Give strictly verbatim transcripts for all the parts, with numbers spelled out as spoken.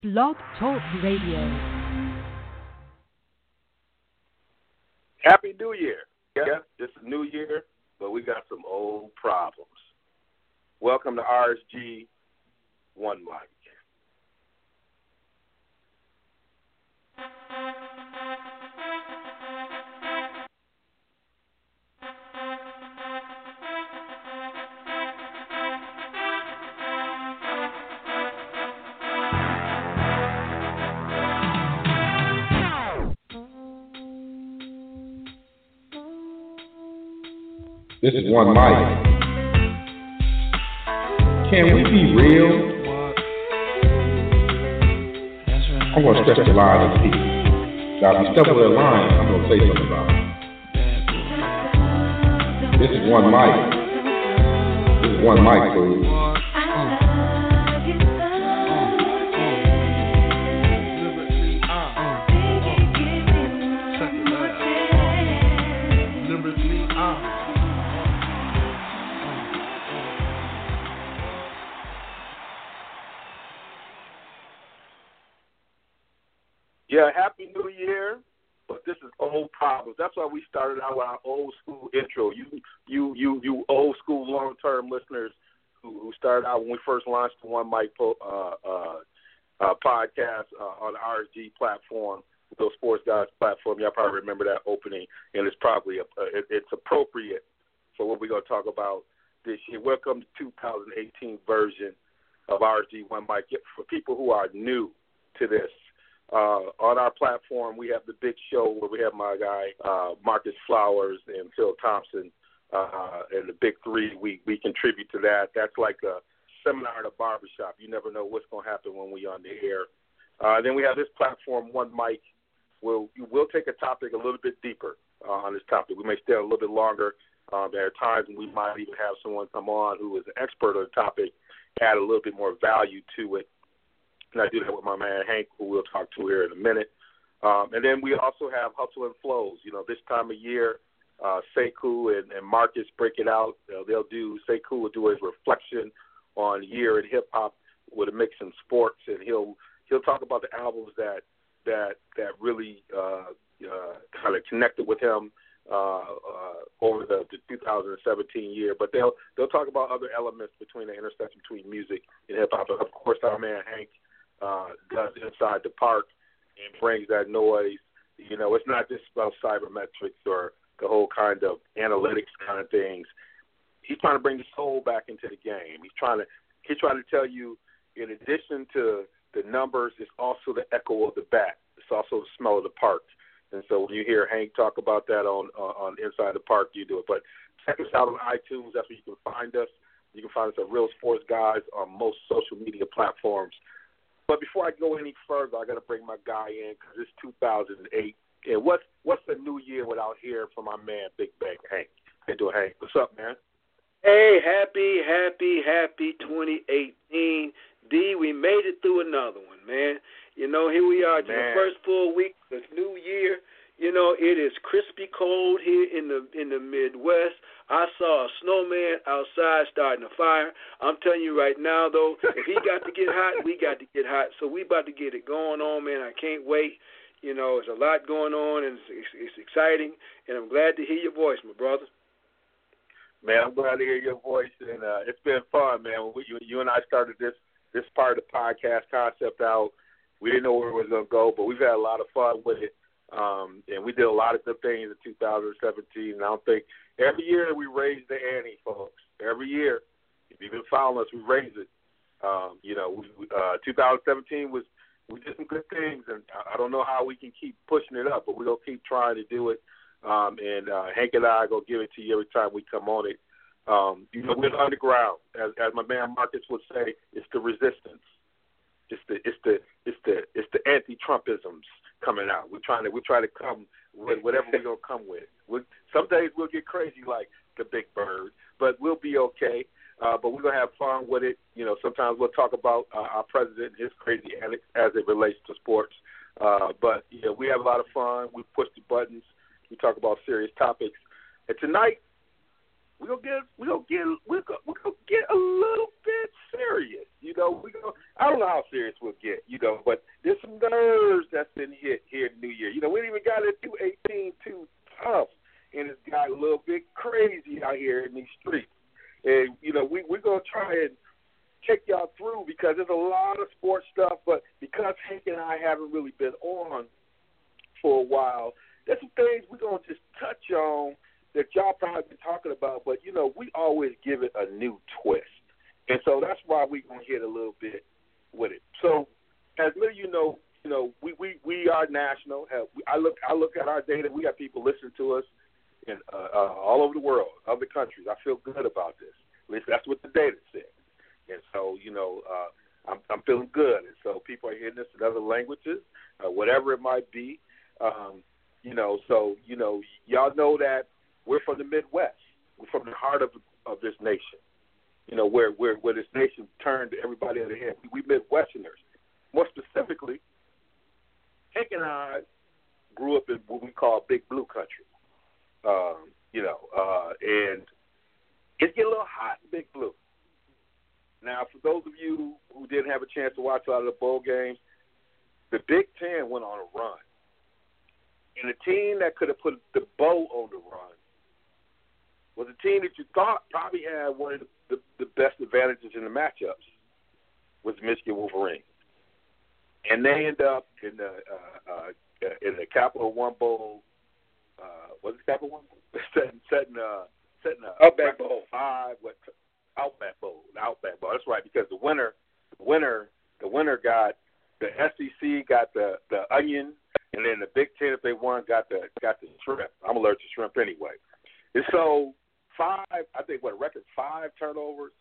Blog Talk Radio. Happy New Year. Yeah, this is New Year, but we got some old problems. Welcome to R S G One Mic. This is One Mic. Can we be real? I'm going to stretch the line of people. Now, if you step over that line, I'm going to say something about it. This is One Mic. This is One Mic, please. Yeah, Happy New Year, but this is old problems. That's why we started out with our old school intro. You you, you, you old school long-term listeners who, who started out when we first launched the One Mic po- uh, uh, uh, podcast uh, on the R S G platform, those Sports Guys platform, y'all probably remember that opening, and it's probably a, uh, it, it's appropriate for what we're going to talk about this year. Welcome to two thousand eighteen version of R S G One Mic. For people who are new to this, Uh, on our platform, we have the big show where we have my guy uh, Marcus Flowers and Phil Thompson, uh, and the big three. We we contribute to that. That's like a seminar at a barbershop. You never know what's going to happen when we're on the air. Uh, then we have this platform, One Mic. We'll we'll take a topic a little bit deeper uh, on this topic. We may stay a little bit longer. Um, there are times when we might even have someone come on who is an expert on the topic, add a little bit more value to it. And I do that with my man Hank, who we'll talk to here in a minute. Um, and then we also have Hustle and Flows. You know, this time of year, uh, Sekou and, and Marcus break it out. Uh, they'll do, Sekou will do his reflection on year in hip-hop with a mix in sports, and he'll he'll talk about the albums that that that really uh, uh, kind of connected with him uh, uh, over the, the two thousand seventeen year. But they'll they'll talk about other elements between the intersection between music and hip-hop. And of course, our man Hank Uh, does Inside the Park and brings that noise. You know, it's not just about cybermetrics or the whole kind of analytics kind of things. He's trying to bring the soul back into the game. He's trying to he's trying to tell you, in addition to the numbers, it's also the echo of the bat. It's also the smell of the park. And so when you hear Hank talk about that on uh, on Inside the Park, you do it. But check us out on iTunes. That's where you can find us. You can find us at Real Sports Guys on most social media platforms. But before I go any further, I got to bring my guy in because it's two thousand eight. And what's what's the new year without hearing from my man, Big Bang Hank? How you doing, Hank? What's up, man? Hey, happy, happy, happy twenty eighteen. D, we made it through another one, man. You know, here we are, to the first full week of the new year. You know, it is crispy cold here in the in the Midwest. I saw a snowman outside starting a fire. I'm telling you right now, though, if he got to get hot, we got to get hot. So we about to get it going on, man. I can't wait. You know, there's a lot going on, and it's, it's, it's exciting. And I'm glad to hear your voice, my brother. Man, I'm glad to hear your voice, and uh, it's been fun, man. When we, you, you and I started this this part of the podcast concept out, we didn't know where it was going to go, but we've had a lot of fun with it. Um, and we did a lot of good things in two thousand seventeen, and I don't think every year we raise the ante, folks. Every year, if you've been following us, we raise it. Um, you know, we, uh, two thousand seventeen was we did some good things, and I don't know how we can keep pushing it up, but we're gonna keep trying to do it. Um, and uh, Hank and I are gonna give it to you every time we come on it. Um, you know, we're underground, as, as my man Marcus would say. It's the resistance. It's the it's the it's the it's the anti-Trumpisms coming out. We're trying to we try to come with whatever we're gonna come with. We're, some days we'll get crazy like the Big Bird, but we'll be okay. Uh, but we're gonna have fun with it. You know, sometimes we'll talk about uh, our president and his crazy antics as it relates to sports. Uh, but yeah, we have a lot of fun. We push the buttons. We talk about serious topics. And tonight we're gonna get we're gonna get we're gonna, we're gonna get a little bit serious. You know, we go I don't know how serious we'll get, you know, but there's some nerves that's been hit here in the new year. You know, we didn't even got it two eighteen too tough, and it's got a little bit crazy out here in these streets. And, you know, we, we're going to try and take y'all through because there's a lot of sports stuff, but because Hank and I haven't really been on for a while, there's some things we're going to just touch on that y'all probably been talking about, but, you know, we always give it a new twist. And so that's why we're going to hit a little bit with it. So as many of you know, you know, we, we, we are national. Uh, we, I look I look at our data. We got people listening to us in uh, uh, all over the world, other countries. I feel good about this. At least that's what the data says. And so, you know, uh, I'm, I'm feeling good. And so people are hearing this in other languages, uh, whatever it might be. Um, you know, so, you know, y'all know that we're from the Midwest. We're from the heart of of this nation. You know, where where, where this nation turned everybody on the head. We, we Midwesterners. More specifically, Hank and I grew up in what we call Big Blue Country. Um, you know, uh, and it's getting a little hot in Big Blue. Now, for those of you who didn't have a chance to watch a lot of the bowl games, the Big Ten went on a run. And the team that could have put the bow on the run was a team that you thought probably had one of the, the, the best advantages in the matchups was the Michigan Wolverines. And they end up in the uh, uh, in the Capital One Bowl. Uh, was it Capital One Bowl? setting setting uh, setting uh, Outback Bowl five. What Outback Bowl? Outback Bowl. That's right, because the winner, the winner, the winner got the S E C got the, the onion, and then the Big Ten, if they won, got the got the shrimp. I'm allergic to shrimp anyway. And so five, I think what a record five turnovers.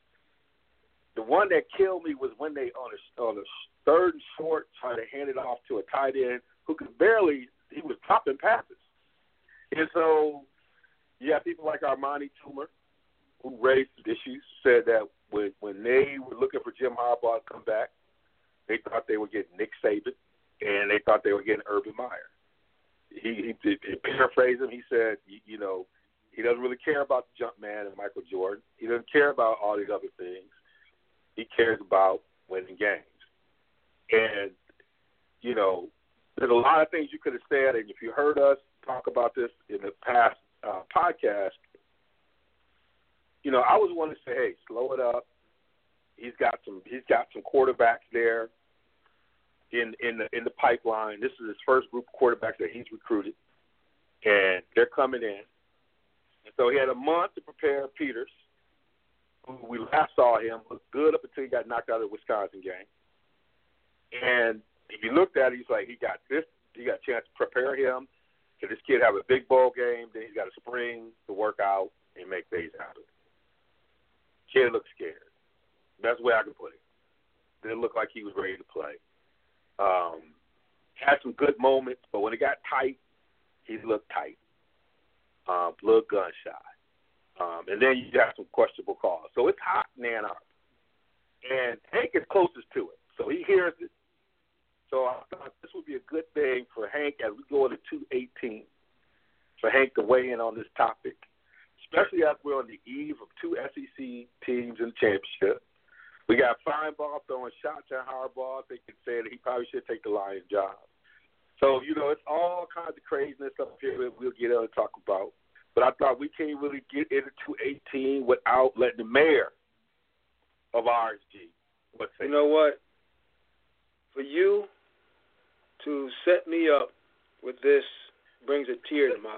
The one that killed me was when they on a on a third and short tried to hand it off to a tight end who could barely. He was dropping passes, and so you have people like Armani Toomer who raised issues, said that when when they were looking for Jim Harbaugh to come back, they thought they were getting Nick Saban, and they thought they were getting Urban Meyer. He, he, he paraphrased him. He said, you, you know, he doesn't really care about the jump man and Michael Jordan. He doesn't care about all these other things. He cares about winning games. And, you know, there's a lot of things you could have said, and if you heard us talk about this in the past uh, podcast, you know, I was one to say, hey, slow it up. He's got some. He's got some quarterbacks there in in the in the pipeline. This is his first group of quarterbacks that he's recruited, and they're coming in. And so he had a month to prepare Peters, who we last saw him look good up until he got knocked out of the Wisconsin game. And if you looked at it, he's like, he got this. He got a chance to prepare him. Can this kid have a big bowl game? Then he's got a spring to work out and make things happen. Kid looked scared. That's the way I can put it. Didn't look like he was ready to play. Um, had some good moments, but when it got tight, he looked tight. Um, a little gun shy. Um, and then you got some questionable calls. So it's hot in Ann Arbor. And Hank is closest to it. So he hears it. So I thought this would be a good thing for Hank as we go into two eighteen, for Hank to weigh in on this topic, especially as we're on the eve of two S E C teams in the championship. We got Feinbaugh throwing shots at Harbaugh. They can say that he probably should take the Lions job. So, you know, it's all kinds of craziness up here that we'll get on and talk about. But I thought we can't really get into two eighteen without letting the mayor of R S G. What's You know what? For you to set me up with this brings a tear to my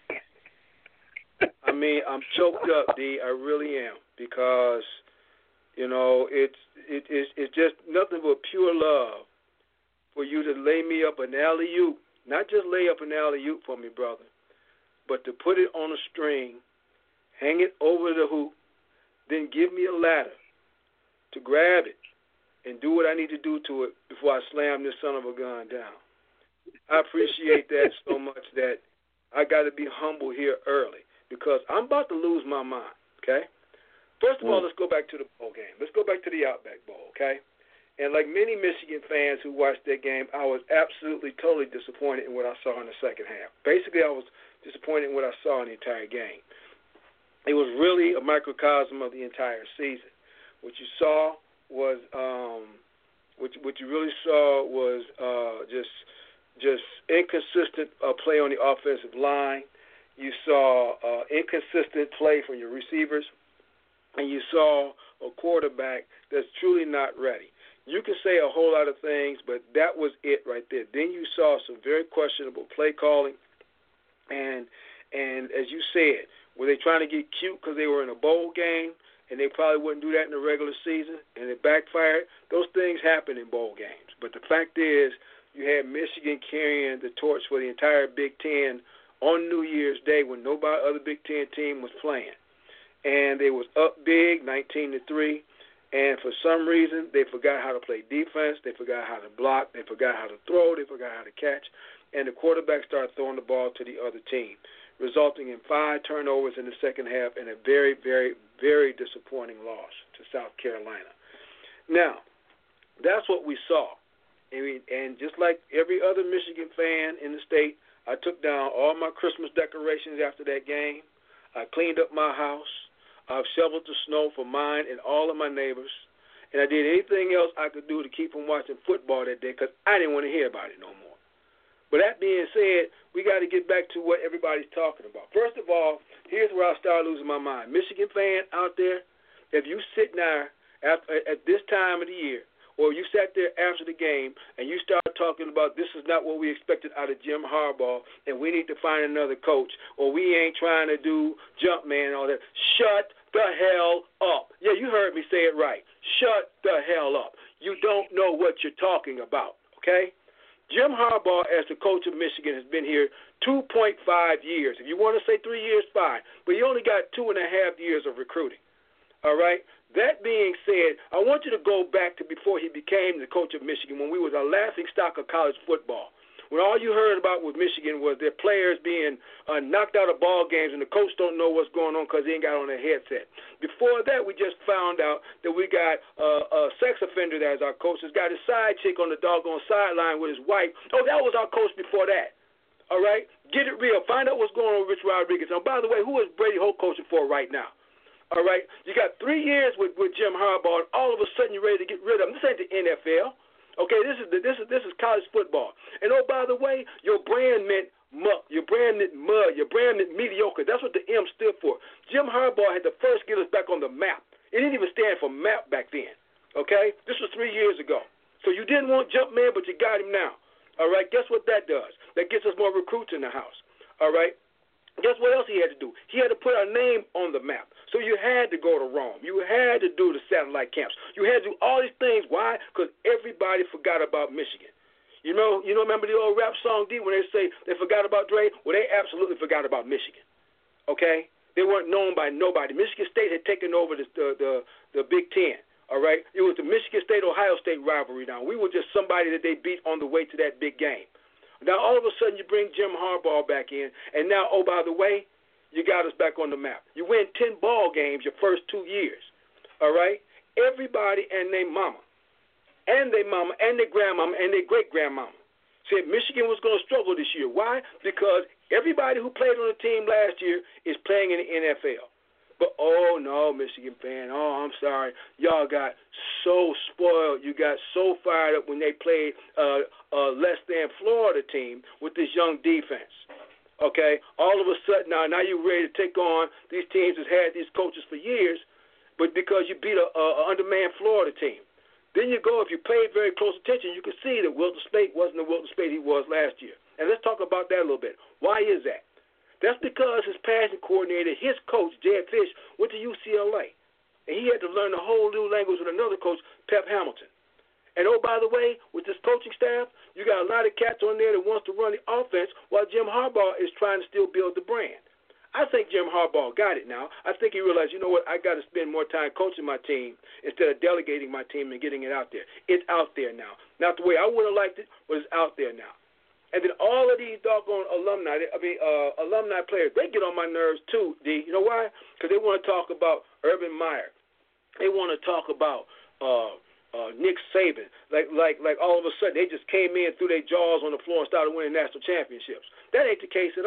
eye. I mean, I'm choked up, D. I really am, because, you know, it's it, it's it's just nothing but pure love for you to lay me up an alley-oop, not just lay up an alley-oop for me, brother, but to put it on a string, hang it over the hoop, then give me a ladder to grab it and do what I need to do to it before I slam this son of a gun down. I appreciate that so much that I got to be humble here early, because I'm about to lose my mind, okay? First of all, let's go back to the bowl game. Let's go back to the Outback Bowl, okay? And like many Michigan fans who watched that game, I was absolutely, totally disappointed in what I saw in the second half. Basically, I was disappointed in what I saw in the entire game. it was really a microcosm of the entire season. What you saw was, um, what, what you really saw was uh, just just inconsistent uh, play on the offensive line. You saw uh, inconsistent play from your receivers, and you saw a quarterback that's truly not ready. You can say a whole lot of things, but that was it right there. Then you saw some very questionable play calling, and and as you said, were they trying to get cute because they were in a bowl game, and they probably wouldn't do that in the regular season, and it backfired? Those things happen in bowl games. But the fact is, you had Michigan carrying the torch for the entire Big Ten on New Year's Day when nobody other Big Ten team was playing. And they was up big, nineteen to three, and for some reason they forgot how to play defense, they forgot how to block, they forgot how to throw, they forgot how to catch, and the quarterback started throwing the ball to the other team, resulting in five turnovers in the second half and a very, very, very disappointing loss to South Carolina. Now, that's what we saw. I mean, and just like every other Michigan fan in the state, I took down all my Christmas decorations after that game. I cleaned up my house. I've shoveled the snow for mine and all of my neighbors. And I did anything else I could do to keep from watching football that day because I didn't want to hear about it no more. But that being said, we got to get back to what everybody's talking about. First of all, here's where I start losing my mind. Michigan fan out there, if you sit there after, at this time of the year, or you sat there after the game and you start talking about this is not what we expected out of Jim Harbaugh and we need to find another coach, or we ain't trying to do jump man and all that, shut the hell up. Yeah, you heard me say it right. Shut the hell up. You don't know what you're talking about, okay? Jim Harbaugh, as the coach of Michigan, has been here two point five years. If you want to say three years, fine. But he only got two and a half years of recruiting, all right? That being said, I want you to go back to before he became the coach of Michigan, when we was a laughing stock of college football, when all you heard about with Michigan was their players being uh, knocked out of ball games and the coach don't know what's going on because he ain't got on a headset. Before that, we just found out that we got uh, a sex offender as our coach. Has got his side chick on the doggone sideline with his wife. Oh, that was our coach before that. All right? Get it real. Find out what's going on with Rich Rodriguez. Now, by the way, who is Brady Hoke coaching for right now? All right, you got three years with, with Jim Harbaugh, and all of a sudden you're ready to get rid of him. This ain't the N F L. Okay, this is the, this is this is college football. And oh, by the way, your brand meant muck, your brand meant mud, your brand meant mediocre. That's what the M stood for. Jim Harbaugh had to first get us back on the map. It didn't even stand for map back then. Okay, this was three years ago. So you didn't want Jumpman, but you got him now. All right, guess what that does? That gets us more recruits in the house. All right. Guess what else he had to do? He had to put our name on the map. So you had to go to Rome. You had to do the satellite camps. You had to do all these things. Why? Because everybody forgot about Michigan. You know, you know, remember the old rap song, D, when they say they forgot about Dre? Well, they absolutely forgot about Michigan. Okay? They weren't known by nobody. Michigan State had taken over the the, the, the Big Ten. All right? It was the Michigan State-Ohio State rivalry now. We were just somebody that they beat on the way to that big game. Now, all of a sudden, you bring Jim Harbaugh back in, and now, oh, by the way, you got us back on the map. You win ten ball games your first two years, all right? Everybody and their mama, and their mama, and their grandmama, and their great-grandmama said Michigan was going to struggle this year. Why? Because everybody who played on the team last year is playing in the N F L. But, oh, no, Michigan fan, oh, I'm sorry. Y'all got so spoiled. You got so fired up when they played uh, a less-than Florida team with this young defense. Okay? All of a sudden, now, now you're ready to take on these teams that's had these coaches for years, but because you beat a, a, a undermanned Florida team. Then you go, if you paid very close attention, you can see that Wilton Speight wasn't the Wilton Speight he was last year. And let's talk about that a little bit. Why is that? That's because his passing coordinator, his coach, Jed Fish, went to U C L A. And he had to learn a whole new language with another coach, Pep Hamilton. And, oh, by the way, with this coaching staff, you got a lot of cats on there that wants to run the offense while Jim Harbaugh is trying to still build the brand. I think Jim Harbaugh got it now. I think he realized, you know what, I got to spend more time coaching my team instead of delegating my team and getting it out there. It's out there now. Not the way I would have liked it, but it's out there now. And then all of these doggone alumni, I mean, uh, alumni players, they get on my nerves too, D. You know why? Because they want to talk about Urban Meyer. They want to talk about uh, uh, Nick Saban. Like, like, like all of a sudden they just came in, threw their jaws on the floor, and started winning national championships. That ain't the case at all.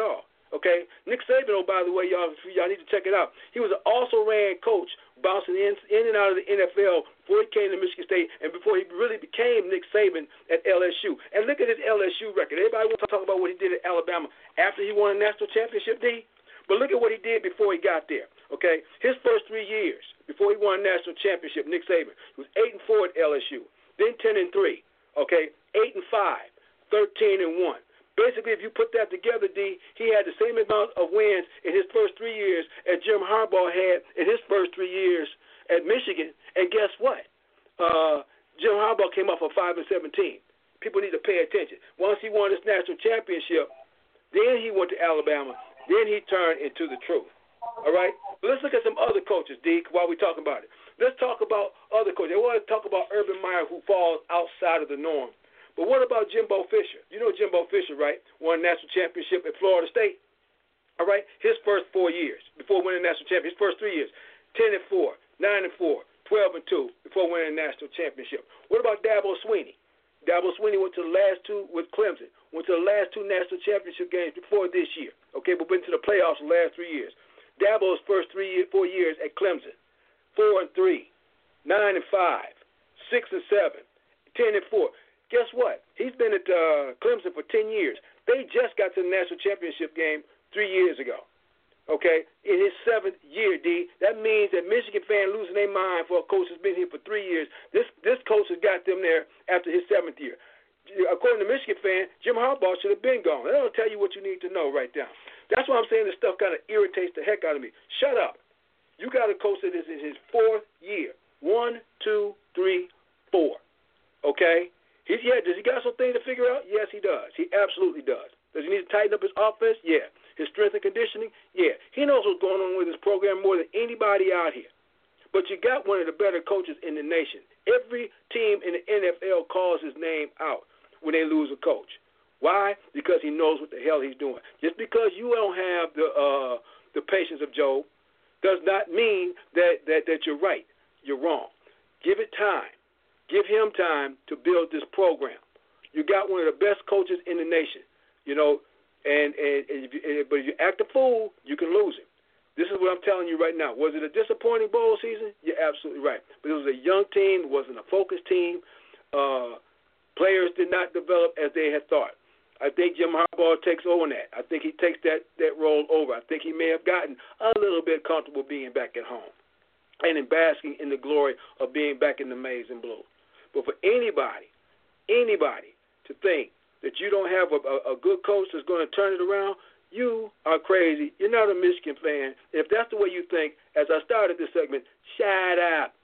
Okay, Nick Saban, oh, by the way, y'all, y'all need to check it out. He was an also-ran coach, bouncing in, in and out of the N F L before he came to Michigan State and before he really became Nick Saban at L S U. And look at his L S U record. Everybody wants to talk about what he did at Alabama after he won a national championship, D. But look at what he did before he got there. Okay, his first three years before he won a national championship, Nick Saban, he was eight and four at L S U, then ten and three. Okay, eight and five, thirteen and one. Basically, if you put that together, D, he had the same amount of wins in his first three years as Jim Harbaugh had in his first three years at Michigan. And guess what? Uh, Jim Harbaugh came off of five and seventeen. People need to pay attention. Once he won his national championship, then he went to Alabama. Then he turned into the truth. All right? Let's look at some other coaches, D, while we're talking about it. Let's talk about other coaches. I want to talk about Urban Meyer, who falls outside of the norm. But what about Jimbo Fisher? You know Jimbo Fisher, right? Won a national championship at Florida State. All right? His first four years before winning a national championship. His first three years, ten and four, nine and four, twelve and two before winning a national championship. What about Dabo Swinney? Dabo Swinney went to the last two with Clemson, went to the last two national championship games before this year. Okay, but went to the playoffs the last three years. Dabo's first three, four years at Clemson, four and three, nine and five, six and seven, ten and four. Guess what? He's been at uh, Clemson for ten years. They just got to the national championship game three years ago. Okay, in his seventh year, D. That means that Michigan fans losing their mind for a coach that's been here for three years. This this coach has got them there after his seventh year. According to Michigan fan, Jim Harbaugh should have been gone. That'll tell you what you need to know right now. That's why I'm saying this stuff kind of irritates the heck out of me. Shut up. You got a coach that is in his fourth year. One, two, three, four. Okay? He's, yeah, does he got some things to figure out? Yes, he does. He absolutely does. Does he need to tighten up his offense? Yeah. His strength and conditioning? Yeah. He knows what's going on with his program more than anybody out here. But you got one of the better coaches in the nation. Every team in the N F L calls his name out when they lose a coach. Why? Because he knows what the hell he's doing. Just because you don't have the uh, the patience of Job does not mean that, that, that you're right. You're wrong. Give it time. Give him time to build this program. You got one of the best coaches in the nation, you know, and, and, and, if you, and but if you act a fool, you can lose him. This is what I'm telling you right now. Was it a disappointing bowl season? You're absolutely right. But it was a young team. It wasn't a focused team. Uh, players did not develop as they had thought. I think Jim Harbaugh takes over that. I think he takes that, that role over. I think he may have gotten a little bit comfortable being back at home and in basking in the glory of being back in the maize and blue. But for anybody, anybody to think that you don't have a, a, a good coach that's going to turn it around, you are crazy. You're not a Michigan fan. If that's the way you think, as I started this segment, shut up.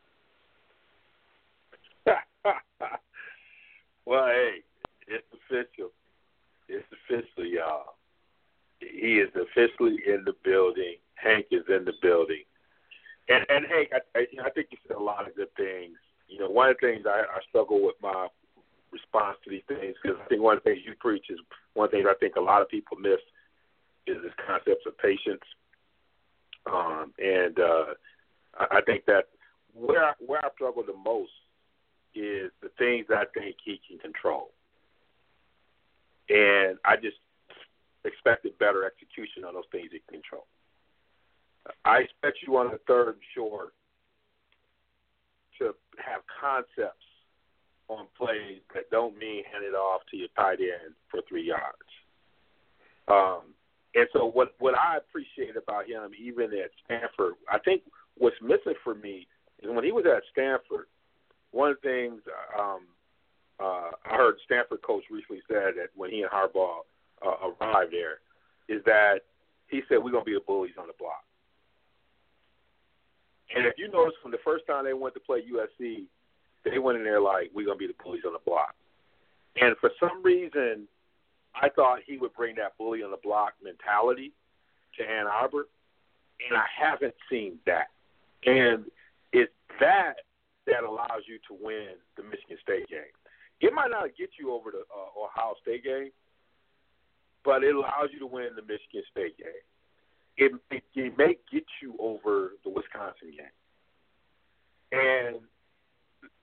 Well, hey, it's official. It's official, y'all. He is officially in the building. Hank is in the building. And, and Hank, I, I, I think you said a lot of good things. You know, one of the things I, I struggle with my response to these things, because I think one of the things you preach is one of the things I think a lot of people miss is this concept of patience. Um, and uh, I, I think that where I, where I struggle the most is the things that I think he can control. And I just expected better execution on those things he can control. I expect you on the third and short to have concepts on plays that don't mean hand it off to your tight end for three yards. Um, and so what, what I appreciate about him, even at Stanford, I think what's missing for me is when he was at Stanford, one of the things um, uh, I heard Stanford coach recently said that when he and Harbaugh uh, arrived there is that he said, we're going to be the bullies on the block. And if you notice from the first time they went to play U S C, they went in there like, we're going to be the bullies on the block. And for some reason, I thought he would bring that bully on the block mentality to Ann Arbor, and I haven't seen that. And it's that that allows you to win the Michigan State game. It might not get you over the uh, Ohio State game, but it allows you to win the Michigan State game. It, it, it may get you over the Wisconsin game. And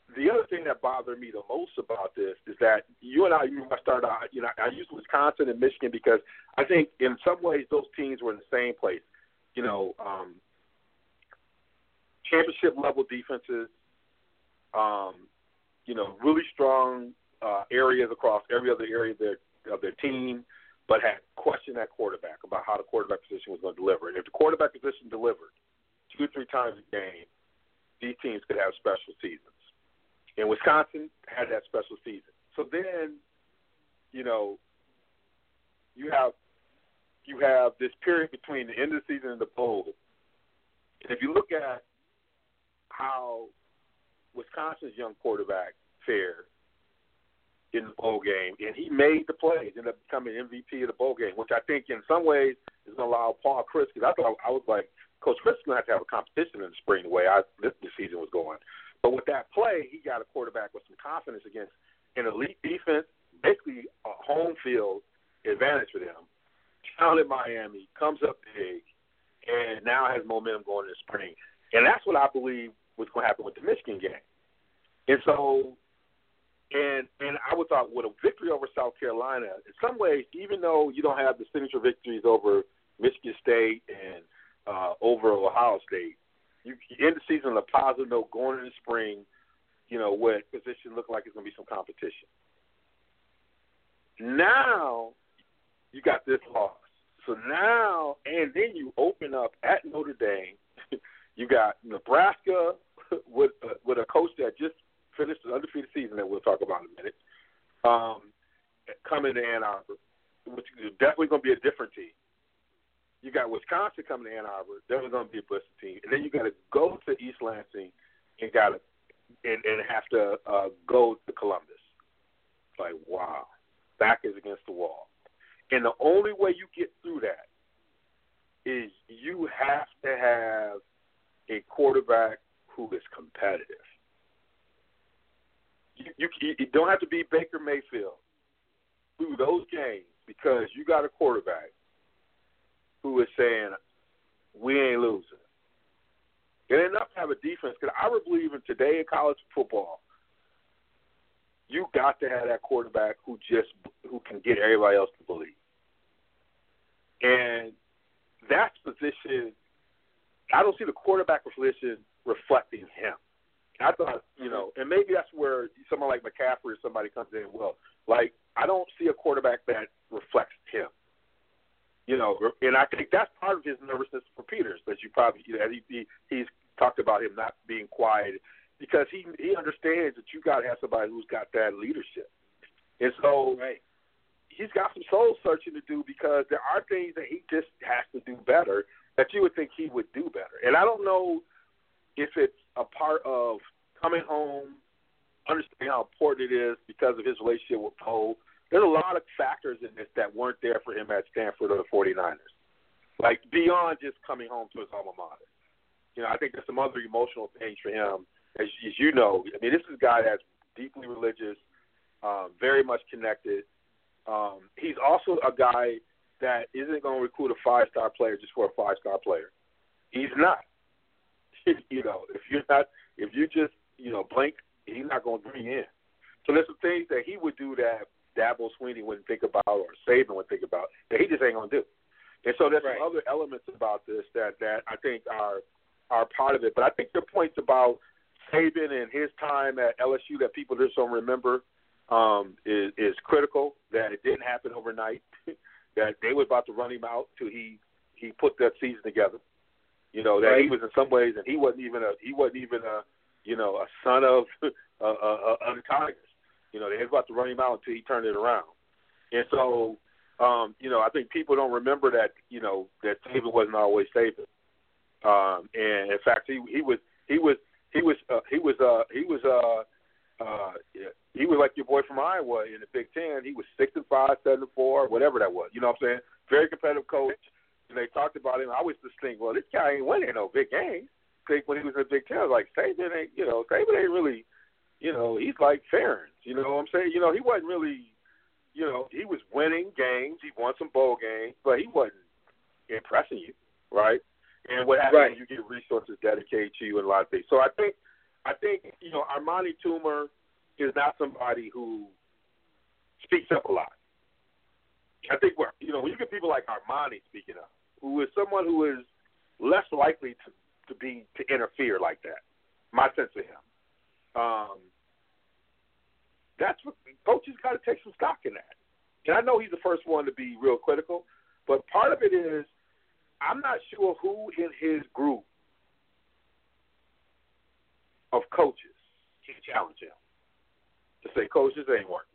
the other thing that bothered me the most about this is that you and I, you I started out, you know, I used Wisconsin and Michigan because I think in some ways those teams were in the same place. You know, um, championship level defenses, um, you know, really strong uh, areas across every other area of their, of their team, but had questioned at quarterback about how the quarterback position was going to deliver. And if the quarterback position delivered two or three times a game, these teams could have special seasons. And Wisconsin had that special season. So then, you know, you have you have this period between the end of the season and the bowl. And if you look at how Wisconsin's young quarterback fared in the bowl game, and he made the plays, ended up becoming M V P of the bowl game, which I think in some ways is going to allow Paul Chryst, because I thought I was like, Coach Chryst is going to have to have a competition in the spring the way I, this, this season was going. But with that play, he got a quarterback with some confidence against an elite defense, basically a home field advantage for them. Down in Miami, comes up big, and now has momentum going in the spring. And that's what I believe was going to happen with the Michigan game. And so, and and I would thought with a victory over South Carolina, in some ways, even though you don't have the signature victories over Michigan State and uh, over Ohio State, you end the season on a positive note going in the spring, you know, where position look like it's going to be some competition. Now you got this loss. So now, and then you open up at Notre Dame. You got Nebraska with uh, with a coach that just finished an undefeated season that we'll talk about in a minute, um, coming to Ann Arbor, which is definitely going to be a different team. You got Wisconsin coming to Ann Arbor. They're going to be a blister team. And then you got to go to East Lansing and got to and, and have to uh, go to Columbus. Like, wow. Back is against the wall. And the only way you get through that is you have to have a quarterback who is competitive. You, you, you don't have to be Baker Mayfield through those games because you got a quarterback who is saying, we ain't losing. It ain't enough to have a defense, because I would believe in today in college football, you got to have that quarterback who just who can get everybody else to believe. And that position, I don't see the quarterback position reflecting him. I thought, you know, and maybe that's where someone like McCaffrey or somebody comes in. Well, like, I don't see a quarterback that reflects him. You know, and I think that's part of his nervousness for Peters, that you probably, you know, he, he he's talked about him not being quiet, because he he understands that you got to have somebody who's got that leadership. And so right. he's got some soul searching to do, because there are things that he just has to do better that you would think he would do better. And I don't know if it's a part of coming home, understanding how important it is because of his relationship with Poe. There's a lot of factors in this that weren't there for him at Stanford or the forty-niners, like beyond just coming home to his alma mater. You know, I think there's some other emotional things for him. As, as you know, I mean, this is a guy that's deeply religious, um, very much connected. Um, he's also a guy that isn't going to recruit a five-star player just for a five-star player. He's not. You know, if you're not, if you just, you know, blink, he's not going to bring you in. So there's some things that he would do that Dabo Swinney wouldn't think about, or Saban would think about, that he just ain't going to do. And so there's right. some other elements about this that, that I think are are part of it. But I think your points about Saban and his time at L S U that people just don't remember um, is, is critical, that it didn't happen overnight, that they were about to run him out till he, he put that season together. You know, that right. he was in some ways, and he wasn't even a, he wasn't even a, you know, a son of uh, uh, uh, the Tigers. You know, they were about to run him out until he turned it around. And so, um, you know, I think people don't remember that, you know, that Saban wasn't always Saban. Um, and in fact, he he was he was he was uh, he was uh, he was uh, uh, he was like your boy from Iowa in the Big Ten. He was six and five, seven and four, whatever that was. You know what I'm saying? Very competitive coach. And they talked about him. I always just think, well, this guy ain't winning no big games. Think when he was in the Big Ten, I was like, Saban ain't, you know, Saban ain't really. You know, he's like Ferentz. You know what I'm saying? You know, he wasn't really, you know, he was winning games. He won some bowl games, but he wasn't impressing you, right? And what happens right. when you get resources dedicated to you and a lot of things. So I think I think, you know, Armani Toomer is not somebody who speaks up a lot. I think, we're, you know, when you get people like Armani speaking up, who is someone who is less likely to, to be to interfere like that, my sense of him. Um, that's what coaches got to take some stock in that. And I know he's the first one to be real critical, but part of it is I'm not sure who in his group of coaches can challenge him to say, Coach, this ain't working.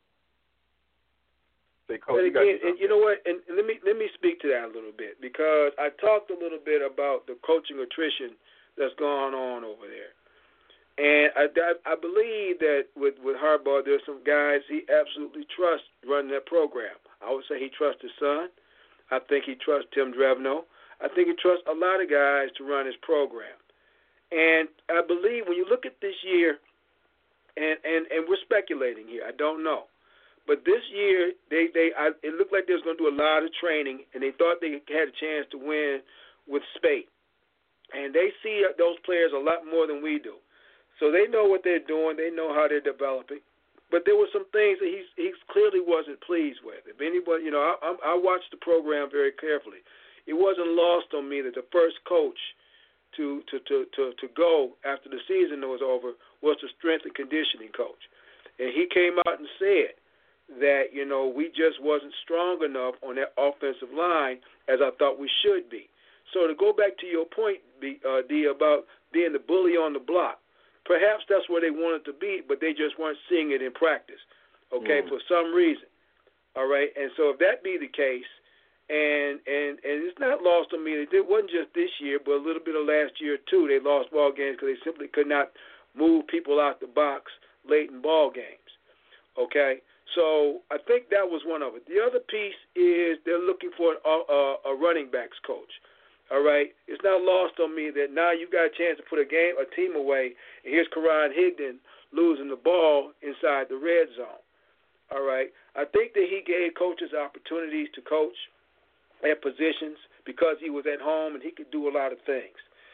Say, Coach, but again, you, and you know what? And let me let me speak to that a little bit, because I talked a little bit about the coaching attrition that's going on over there. And I, I, I believe that with, with Harbaugh, there's some guys he absolutely trusts running that program. I would say he trusts his son. I think he trusts Tim Drevno. I think he trusts a lot of guys to run his program. And I believe when you look at this year, and, and, and we're speculating here, I don't know. But this year, they, they I, it looked like they was going to do a lot of training, and they thought they had a chance to win with Spate. And they see those players a lot more than we do. So they know what they're doing. They know how they're developing. But there were some things that he he clearly wasn't pleased with. If anybody, you know, I, I watched the program very carefully. It wasn't lost on me that the first coach to to, to, to, to go after the season was over was the strength and conditioning coach. And he came out and said that, you know, we just wasn't strong enough on that offensive line as I thought we should be. So to go back to your point, uh, D, about being the bully on the block, perhaps that's where they wanted to be, but they just weren't seeing it in practice, okay, mm. for some reason. All right, and so if that be the case, and and and it's not lost on me, it wasn't just this year, but a little bit of last year too. They lost ball games because they simply could not move people out the box late in ball games, okay? So I think that was one of it. The other piece is they're looking for a, a, a running backs coach. All right, it's not lost on me that now you got a chance to put a game, a team away, and here's Karan Higdon losing the ball inside the red zone. All right, I think that he gave coaches opportunities to coach at positions because he was at home and he could do a lot of things.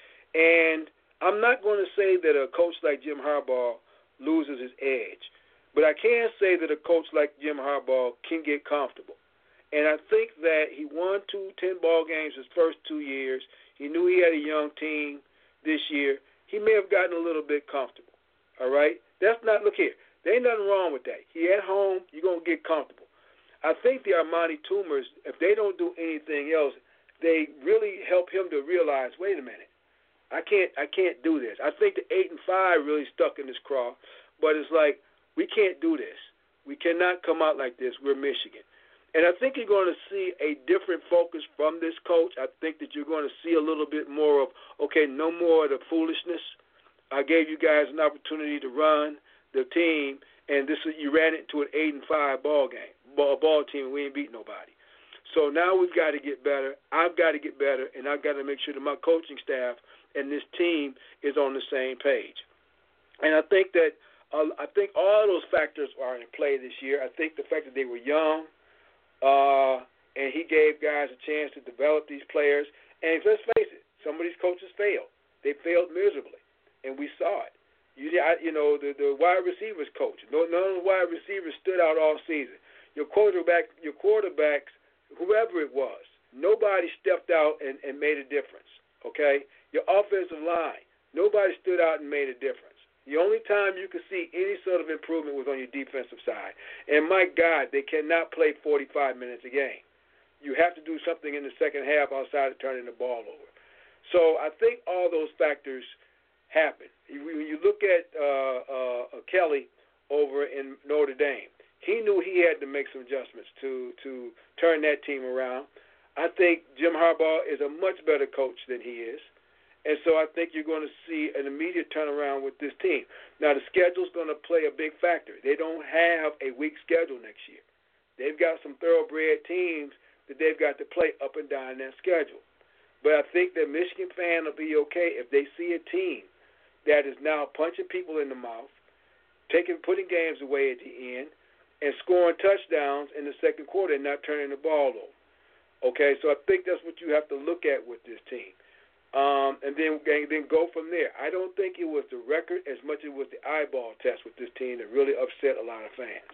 And I'm not going to say that a coach like Jim Harbaugh loses his edge, but I can say that a coach like Jim Harbaugh can get comfortable. And I think that he won two ten ball games his first two years. He knew he had a young team this year. He may have gotten a little bit comfortable. All right? That's not, look here, there ain't nothing wrong with that. He at home, you're going to get comfortable. I think the Armani Toomers, if they don't do anything else, they really help him to realize, wait a minute, I can't I can't do this. I think the eight and five really stuck in his craw, but it's like, we can't do this. We cannot come out like this. We're Michigan. And I think you're going to see a different focus from this coach. I think that you're going to see a little bit more of, okay, no more of the foolishness. I gave you guys an opportunity to run the team, and this you ran it into an eight and five ball game, ball ball team, and we ain't beat nobody. So now we've got to get better. I've got to get better, and I've got to make sure that my coaching staff and this team is on the same page. And I think that uh, I think all those factors are in play this year. I think the fact that they were young. Uh, and he gave guys a chance to develop these players. And let's face it, some of these coaches failed. They failed miserably, and we saw it. You, I, you know, the, the wide receivers coach. None of the wide receivers stood out all season. Your quarterback, your quarterbacks, whoever it was, nobody stepped out and, and made a difference. Okay, your offensive line, nobody stood out and made a difference. The only time you could see any sort of improvement was on your defensive side. And, my God, they cannot play forty-five minutes a game. You have to do something in the second half outside of turning the ball over. So I think all those factors happen. When you look at uh, uh, Kelly over in Notre Dame, he knew he had to make some adjustments to, to turn that team around. I think Jim Harbaugh is a much better coach than he is. And so I think you're going to see an immediate turnaround with this team. Now, the schedule's going to play a big factor. They don't have a weak schedule next year. They've got some thoroughbred teams that they've got to play up and down that schedule. But I think that Michigan fan will be okay if they see a team that is now punching people in the mouth, taking, putting games away at the end, and scoring touchdowns in the second quarter and not turning the ball over. Okay, so I think that's what you have to look at with this team. um, and then and then go from there. I don't think it was the record as much as it was the eyeball test with this team that really upset a lot of fans.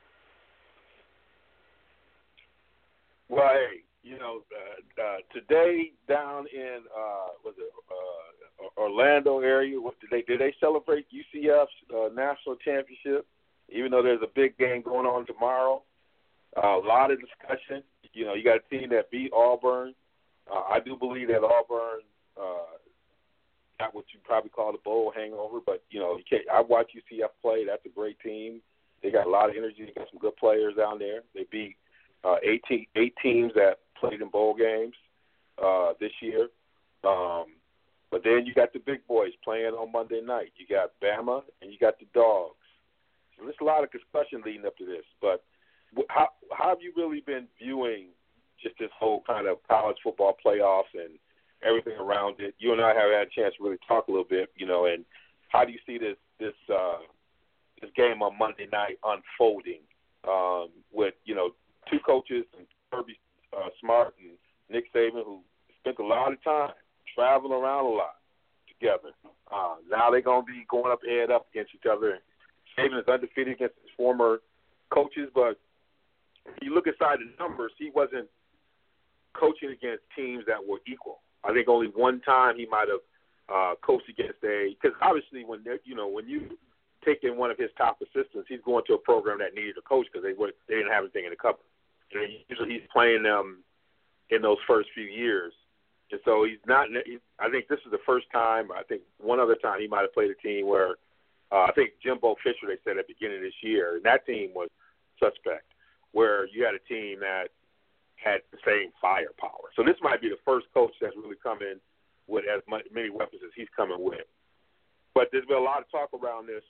Well, hey, you know, uh, uh, today down in uh, was it uh, Orlando area? What did they did they celebrate U C F's uh, national championship? Even though there's a big game going on tomorrow, uh, a lot of discussion. You know, you got a team that beat Auburn. Uh, I do believe that Auburn uh, got what you probably call the bowl hangover, but you know, you can't. I watch U C F play. That's a great team. They got a lot of energy. They got some good players down there. They beat uh, eight, te- eight teams that played in bowl games uh, this year. Um, but then you got the big boys playing on Monday night. You got Bama and you got the Dogs. So there's a lot of discussion leading up to this. But how, how have you really been viewing just this whole kind of college football playoffs and everything around it? You and I have had a chance to really talk a little bit, you know, and how do you see this this uh, this game on Monday night unfolding um, with, you know, two coaches, and Kirby uh, Smart and Nick Saban, who spent a lot of time traveling around a lot together. Uh, now they're going to be going up head up against each other. Saban is undefeated against his former coaches, but if you look inside the numbers, he wasn't coaching against teams that were equal. I think only one time he might have uh, coached against a – because obviously when they're, you know, when you take in one of his top assistants, he's going to a program that needed a coach because they, were, they didn't have anything in the cupboard. And usually he's playing them in those first few years. And so he's not he, – I think this is the first time, I think one other time he might have played a team where uh, I think Jimbo Fisher, they said at the beginning of this year, and that team was suspect, where you had a team that had the same firepower. So this might be the first coach that's really come in with as much, many weapons as he's coming with. But there's been a lot of talk around this,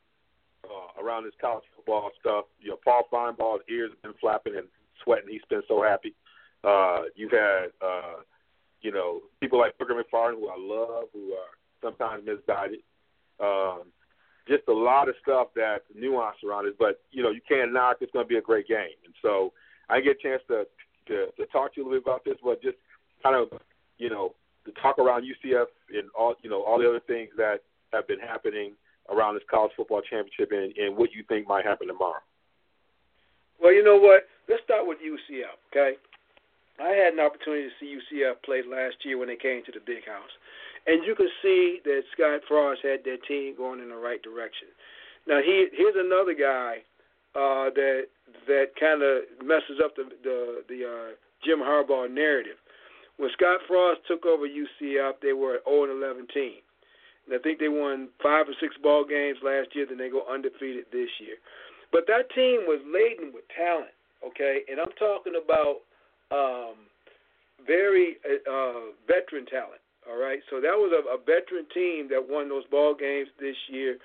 uh, around this college football stuff. You know, Paul Feinball's ears have been flapping and sweating. He's been so happy. Uh, you've had, uh, you know, people like Booger McFarland, who I love, who are sometimes misguided. Um, just a lot of stuff that's nuanced around it. But, you know, you can't knock. It's going to be a great game. And so I get a chance to, to, to talk to you a little bit about this, but just kind of, you know, to talk around U C F and all, you know, all the other things that have been happening around this college football championship and, and what you think might happen tomorrow. Well, you know what? Let's start with U C F, okay? I had an opportunity to see U C F play last year when they came to the Big House. And you can see that Scott Frost had their team going in the right direction. Now, he here's another guy uh, that that kind of messes up the the, the uh, Jim Harbaugh narrative. When Scott Frost took over U C F, they were an oh and eleven team. And I think they won five or six ball games last year, then they go undefeated this year. But that team was laden with talent, okay? And I'm talking about um, very uh, veteran talent. All right, so that was a, a veteran team that won those ball games this year,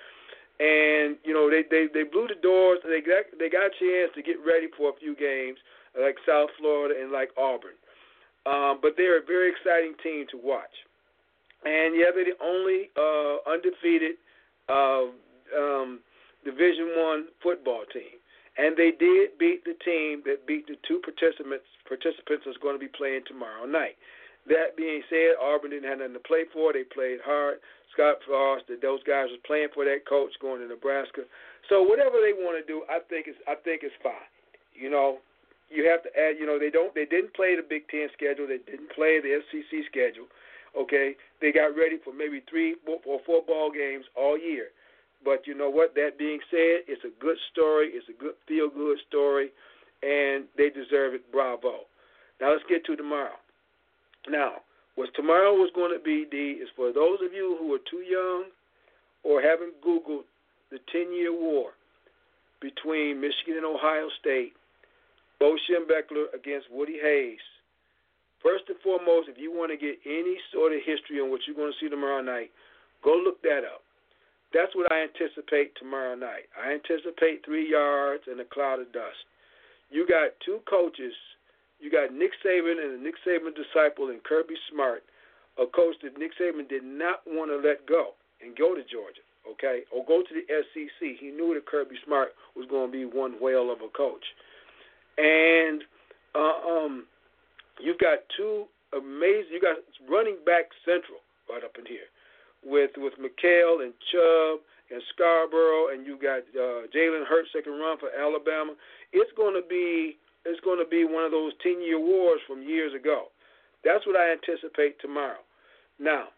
and you know they, they, they blew the doors. They got they got a chance to get ready for a few games like South Florida and like Auburn, um, but they're a very exciting team to watch. And yeah, they're the only uh, undefeated uh, um, Division One football team, and they did beat the team that beat the two participants participants that's going to be playing tomorrow night. That being said, Auburn didn't have nothing to play for. They played hard. Scott Frost, those guys was playing for that coach going to Nebraska. So whatever they want to do, I think it's I think it's fine. You know, you have to add. You know, they don't. They didn't play the Big Ten schedule. They didn't play the S E C schedule. Okay, they got ready for maybe three or four ball games all year. But you know what? That being said, it's a good story. It's a good feel-good story, and they deserve it. Bravo. Now let's get to tomorrow. Now, what tomorrow was going to be, D, is for those of you who are too young or haven't Googled the ten-year war between Michigan and Ohio State, Bo Schembechler against Woody Hayes. First and foremost, if you want to get any sort of history on what you're going to see tomorrow night, go look that up. That's what I anticipate tomorrow night. I anticipate three yards and a cloud of dust. You got two coaches. You got Nick Saban and the Nick Saban disciple and Kirby Smart, a coach that Nick Saban did not want to let go and go to Georgia, okay, or go to the S E C. He knew that Kirby Smart was going to be one whale of a coach. And uh, um, you've got two amazing. You got running back central right up in here with with McHale and Chubb and Scarborough, and you got uh, Jalen Hurts second run for Alabama. It's going to be it's going to be one of those ten-year wars from years ago. That's what I anticipate tomorrow. Now,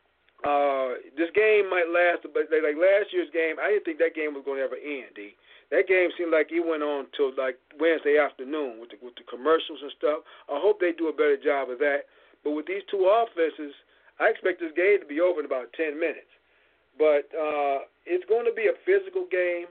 uh, this game might last, but like last year's game, I didn't think that game was going to ever end, D. That game seemed like it went on till like Wednesday afternoon with the, with the commercials and stuff. I hope they do a better job of that. But with these two offenses, I expect this game to be over in about ten minutes. But uh, it's going to be a physical game.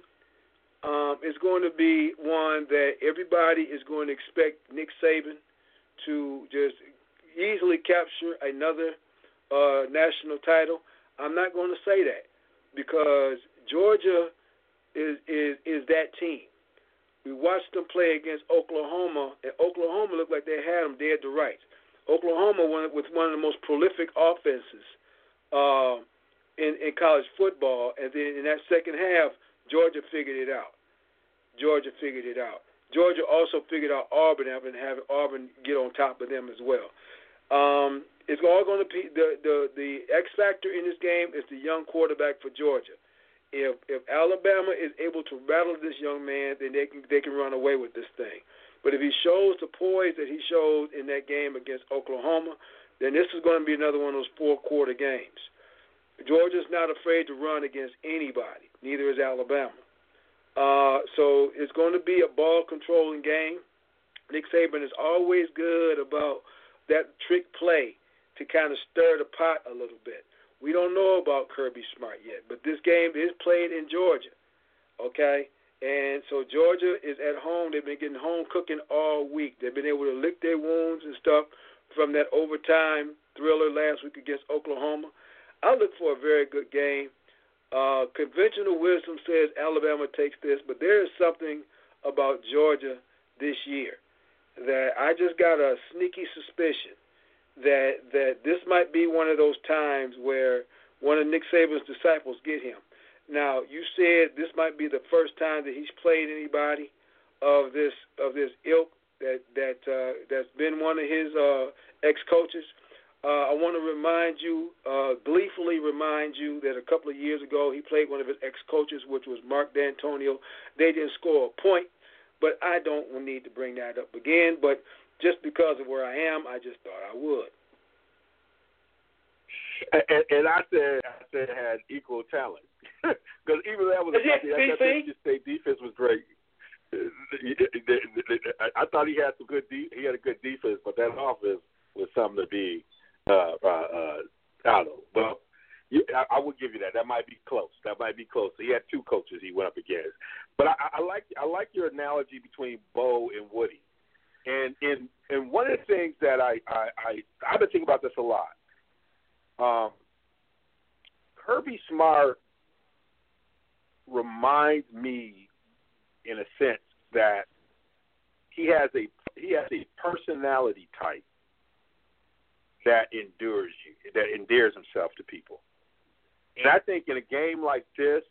Um, it's going to be one that everybody is going to expect Nick Saban to just easily capture another uh, national title. I'm not going to say that because Georgia is is is that team. We watched them play against Oklahoma, and Oklahoma looked like they had them dead to rights. Oklahoma went with one of the most prolific offenses uh, in, in college football, and then in that second half, Georgia figured it out. Georgia figured it out. Georgia also figured out Auburn and having Auburn get on top of them as well. Um, it's all going to be the, the the X factor in this game is the young quarterback for Georgia. If if Alabama is able to rattle this young man, then they can they can run away with this thing. But if he shows the poise that he showed in that game against Oklahoma, then this is going to be another one of those four-quarter games. Georgia's not afraid to run against anybody. Neither is Alabama. Uh, so it's going to be a ball-controlling game. Nick Saban is always good about that trick play to kind of stir the pot a little bit. We don't know about Kirby Smart yet, but this game is played in Georgia, okay? And so Georgia is at home. They've been getting home cooking all week. They've been able to lick their wounds and stuff from that overtime thriller last week against Oklahoma. I look for a very good game. Uh, conventional wisdom says Alabama takes this, but there is something about Georgia this year that I just got a sneaky suspicion that that this might be one of those times where one of Nick Saban's disciples get him. Now, you said this might be the first time that he's played anybody of this of this ilk that that uh, that's been one of his uh, ex-coaches. Uh, I want to remind you, uh, gleefully remind you that a couple of years ago he played one of his ex-coaches, which was Mark D'Antonio. They didn't score a point, but I don't need to bring that up again. But just because of where I am, I just thought I would. And, and I said, I said had equal talent because even that was yeah, that, that Michigan State defense was great. I thought he had some good. De- he had a good defense, but that offense was something to be uh, uh, uh, out of. Well, you, I, I would give you that. That might be close. That might be close. He had two coaches he went up against. But I, I like I like your analogy between Bo and Woody. And and and one of the things that I, I, I I've been thinking about this a lot. Um, Kirby Smart reminds me, in a sense, that he has a he has a personality type that endures you, that endears himself to people. And I think in a game like this,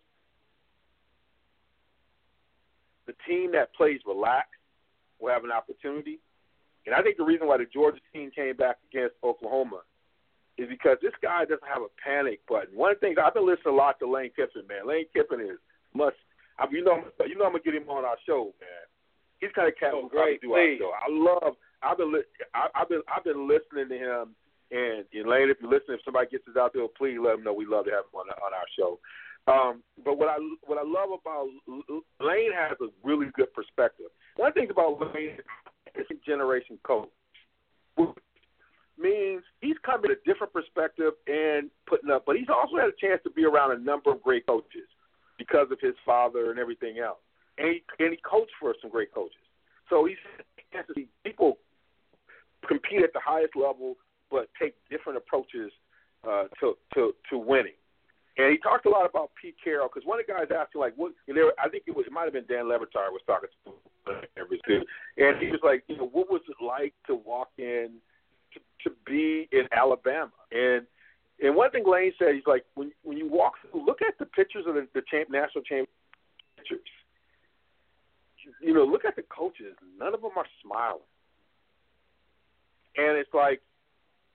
the team that plays relaxed will have an opportunity. And I think the reason why the Georgia team came back against Oklahoma is because this guy doesn't have a panic button. One of the things, I've been listening a lot to Lane Kiffin, man. Lane Kiffin is must. I mean, you know, you know, I'm gonna get him on our show, man. He's kind of cat oh, who great, do our show. I love. I've been, I, I've been, I've been listening to him. And, and Lane, if you're listening, if somebody gets us out there, please let him know we love to have him on, on our show. Um, but what I what I love about Lane has a really good perspective. One of the things about Lane is a generation coach, which means he's coming with a different perspective and putting up. But he's also had a chance to be around a number of great coaches because of his father and everything else. And he, and he coached for some great coaches. So he's had to see people compete at the highest level, but take different approaches uh, to, to to winning. And he talked a lot about Pete Carroll because one of the guys asked him, like, what? And there, I think it was it might have been Dan Levitar was talking to him, and he was like, you know, what was it like to walk in to, to be in Alabama? And and one thing Lane said, he's like, when when you walk through, look at the pictures of the, the champ, national champ pictures. You know, look at the coaches. None of them are smiling, and it's like,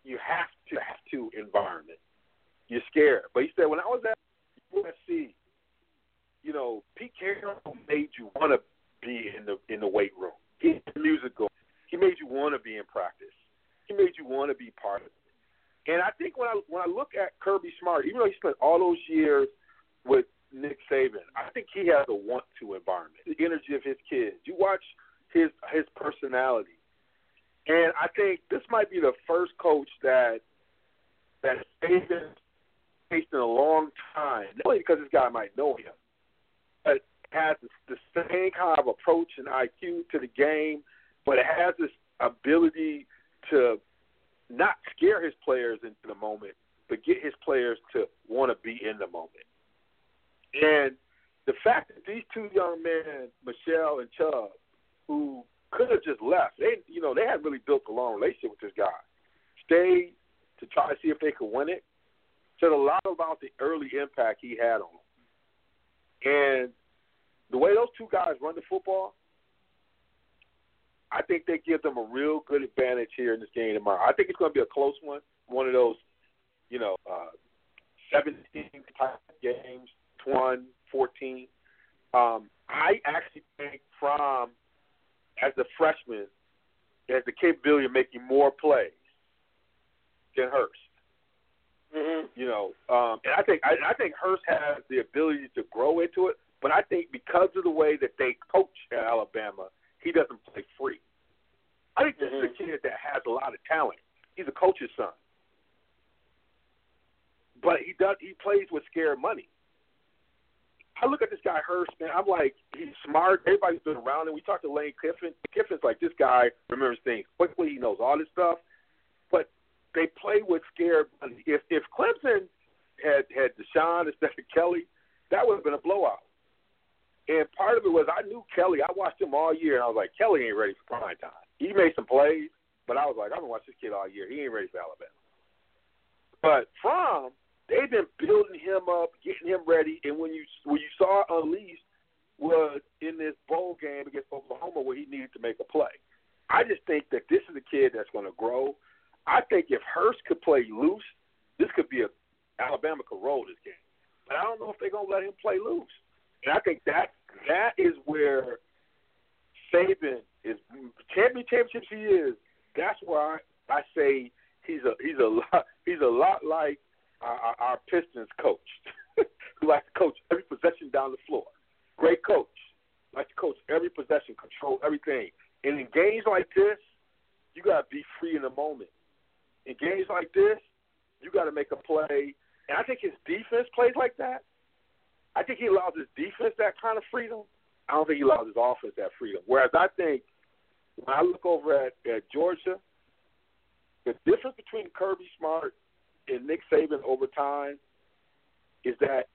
you have to have to environment. You're scared. But he said, when I was at U S C, you know, Pete Carroll made you want to be in the in the weight room. He made the music go. He made you want to be in practice. He made you want to be part of it. And I think when I when I look at Kirby Smart, even though he spent all those years with Nick Saban, I think he has a want-to environment. The energy of his kids. You watch his his personality, and I think this might be the first coach that that Saban faced in a long time. Not only because this guy might know him, but has the same kind of approach and I Q to the game, but it has this ability to not scare his players into the moment, but get his players to want to be in the moment. And the fact that these two young men, Michelle and Chubb, who could have just left, they you know, they hadn't really built a long relationship with this guy, stayed to try to see if they could win it, said a lot about the early impact he had on them. And the way those two guys run the football, I think they give them a real good advantage here in this game tomorrow. I think it's going to be a close one, one of those, you know, uh, seventeen-type games, twenty-one, fourteen. Um, I actually think Fromm, as a freshman, has the capability of making more plays than Hurst. Mm-hmm. You know, um, and I think I, I think Hurst has the ability to grow into it, but I think because of the way that they coach at Alabama, he doesn't play free. I think this mm-hmm. is a kid that has a lot of talent. He's a coach's son, but he does he plays with scared money. I look at this guy Hurst, man. I'm like, he's smart. Everybody's been around him. We talked to Lane Kiffin. Kiffin's like, this guy remembers things quickly. He knows all this stuff, but they play with scared money. If if Clemson had had Deshaun instead of Kelly, that would have been a blowout. And part of it was I knew Kelly. I watched him all year, and I was like, Kelly ain't ready for prime time. He made some plays, but I was like, I'm going to watch this kid all year. He ain't ready for Alabama. But Fromm, they've been building him up, getting him ready, and when you when you saw Unleashed was in this bowl game against Oklahoma where he needed to make a play. I just think that this is a kid that's going to grow. I think if Hurst could play loose, this could be a Alabama could roll this game. But I don't know if they're going to let him play loose. And I think that that is where Saban is champion championships he is. That's where I, I say he's a he's a lot he's a lot like our, our Pistons coach, who likes to coach every possession down the floor. Great coach, likes to coach every possession, control everything. And in games like this, you got to be free in the moment. In games like this, you got to make a play. And I think his defense plays like that. I think he allows his defense that kind of freedom. I don't think he allows his offense that freedom. Whereas I think when I look over at, at Georgia, the difference between Kirby Smart and Nick Saban over time is that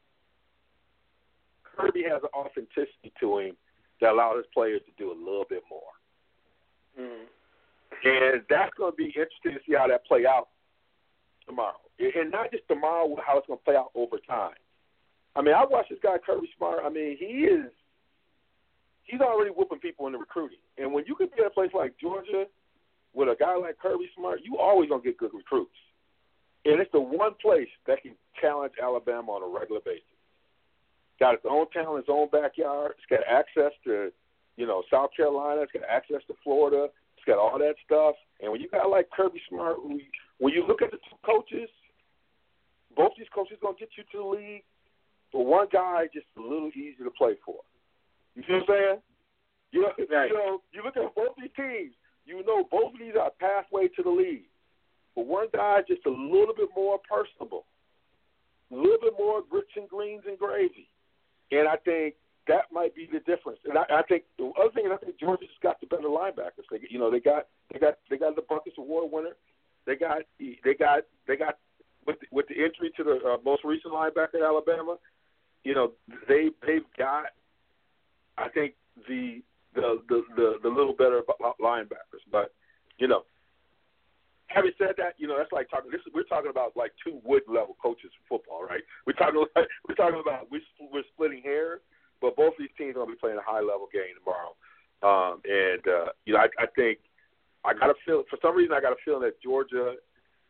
Kirby has an authenticity to him that allows his players to do a little bit more. Mm. And that's going to be interesting to see how that play out tomorrow. And not just tomorrow, how it's going to play out over time. I mean, I watched this guy, Kirby Smart. I mean, he is – he's already whooping people in the recruiting. And when you can be at a place like Georgia with a guy like Kirby Smart, you always going to get good recruits. And it's the one place that can challenge Alabama on a regular basis. Got its own town, its own backyard. It's got access to, you know, South Carolina. It's got access to Florida. It's got all that stuff. And when you got like Kirby Smart, when you, when you look at the two coaches, both these coaches going to get you to the league. But one guy just a little easier to play for. You see what I'm saying? You know, right. you know, you look at both these teams, you know both of these are a pathway to the league. But one guy just a little bit more personable, a little bit more grits and greens and gravy. And I think that might be the difference. And I, I think the other thing is I think Georgia just got the better linebackers. They, you know, they got they got they got the Buckets Award winner. They got they got they got with the, with the injury to the uh, most recent linebacker at Alabama. You know, they they've got, I think, the the, the the the little better linebackers. But you know, having said that, you know that's like talking. This is, we're talking about like two wood level coaches for football, right? We're talking like, we're talking about we're, we're splitting hairs, but both of these teams are going to be playing a high level game tomorrow. Um, and uh, you know, I, I think I got a feel for some reason I got a feeling that Georgia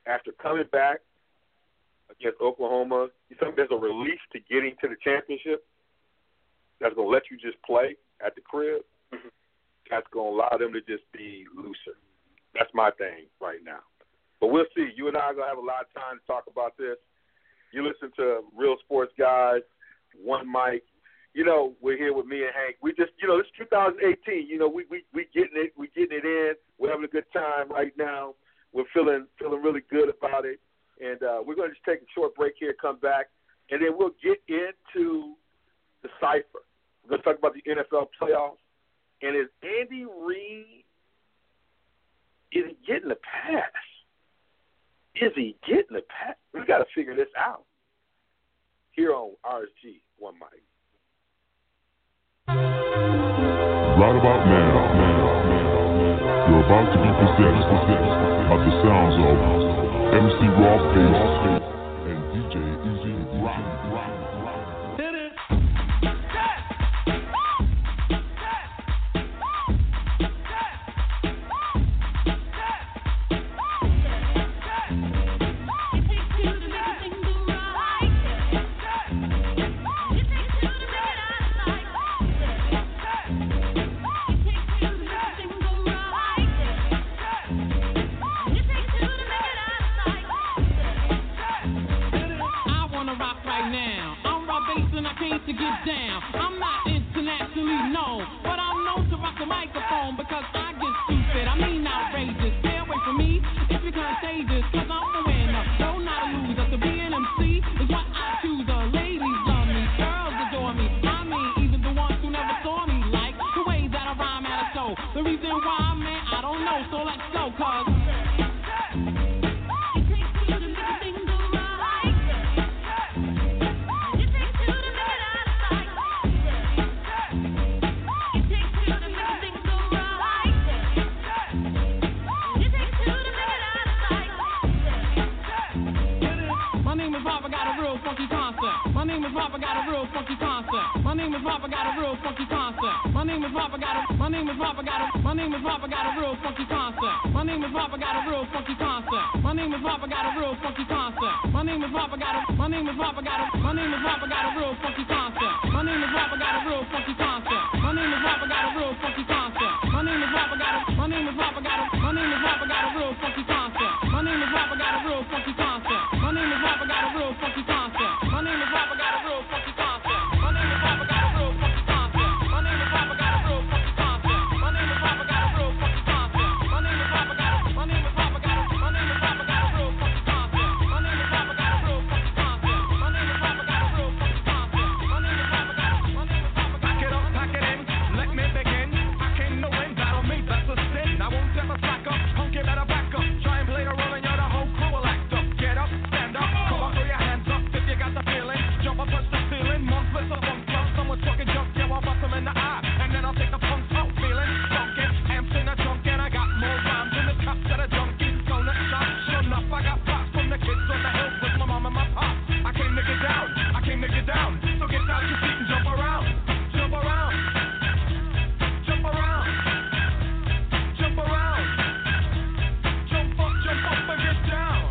after coming back against Oklahoma, you think there's a relief to getting to the championship that's going to let you just play at the crib? Mm-hmm. That's going to allow them to just be looser. That's my thing right now. But we'll see. You and I are going to have a lot of time to talk about this. You listen to Real Sports Guys, One Mic. You know, we're here with me and Hank. We just, you know, it's two thousand eighteen. You know, we we we getting it, we getting it in. We're having a good time right now. We're feeling feeling really good about it. And uh, we're going to just take a short break here, come back, and then we'll get into the cipher. We're going to talk about the N F L playoffs. And is Andy Reid, is he getting a pass? Is he getting a pass? We got to figure this out here on R S G One Mic. Right about now, you're about to be possessed by the sounds of M C Raw Face and D J Easy Rock. Hit it. To get down, I'm not internationally known, but I'm known to rock the microphone because I get stupid. I mean outrageous. Stay away from me if you're contagious, cause I'm a winner, no not a loser. To be an M C is what I choose. The ladies love me, girls adore me. I mean even the ones who never saw me like the way that I rhyme at a show. The reason why, man, I don't know. So let's go, cause My name is Robert, got a real funky concept. My name is Robert, got a real funky concept. My name is Robert, got a. My name is Robert, got a. My name is Robert, got a real funky concept. My name is Robert, got a real funky concept. My name is Robert, got a real funky concept. My name is Robert, got a. My name is Robert, got a. My name is Robert, got a real funky concept. My name is Robert, got a real funky concept. My name is Robert, got a real funky concept. My name is Robert, got a. My name is Robert, got a. My name is Robert, got a real funky concept. My name is Robert, got a real funky concept. My name is Robert, got a real funky concept. My name is Robert, got a real funky concept. My name is Robert, got a real funky concept. My name is Robert, got a real funky concept. My name is Robert, got a real funky concept. My name is Robert, got a. My name is Robert, got a. My name is Robert, got a real funky concept. My name is Robert, got a real funky concept. My name is Robert, got a real funky concept. My name is Robert, got a. My name is Robert. Pack it up, pack it in. Let me begin. I came to win, battle me, that's a sin. I won't ever slack up. Punk, you better back up. Try and play the role and you're the whole crew will act up. Get up, stand up, come on, throw your hands up if you got the feeling. Jump up, touch the ceiling, monstrous or bump up. Someone's talking junk, yeah, I'll bust them in the eye. And then I'll take the punk out, feeling funkin'. Amps in the trunk and I got more rhymes in the cups that are junkies. Donut shots, sure enough, I got props from the kids on the hills with my mom and my pop. I came to get down, I came to get down. So get out your feet and jump around, jump around, jump around, jump around, jump up, jump up and get down.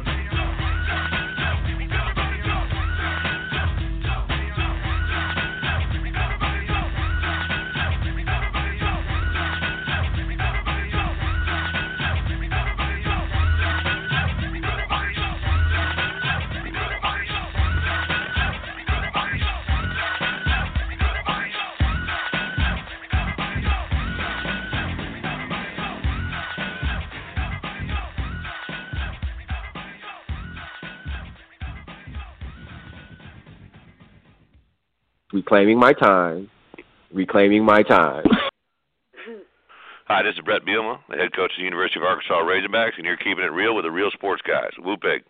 Reclaiming my time. Reclaiming my time. Hi, this is Brett Bielema, the head coach of the University of Arkansas Razorbacks, and you're keeping it real with the Real Sports Guys. Woo pig.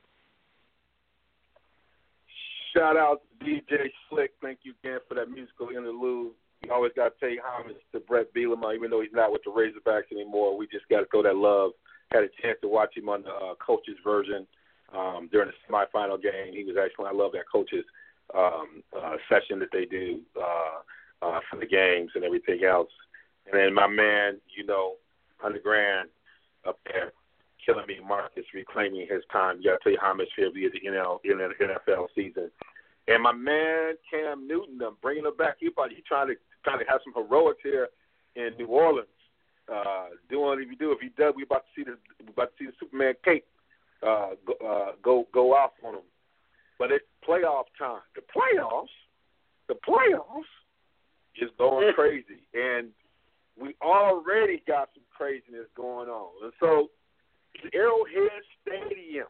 Shout out to D J Slick. Thank you again for that musical interlude. We always got to pay homage to Brett Bielema, even though he's not with the Razorbacks anymore. We just got to throw that love. Had a chance to watch him on the uh, coach's version um, during the semifinal game. He was excellent. I love that coach's um, uh, session that they do uh, uh, for the games and everything else. And then my man, you know, Underground up there, killing me, Marcus, reclaiming his time. You got to tell you how much fair is the N F L season. And my man Cam Newton, I'm bringing him back. He probably he trying to trying to have some heroics here in New Orleans. Uh, doing if you do if he does, we about to see the we about to see the Superman cape uh, go, uh, go go off on him. But it's playoff time. The playoffs, the playoffs is going crazy, and we already got some craziness going on. And so, Arrowhead Stadium,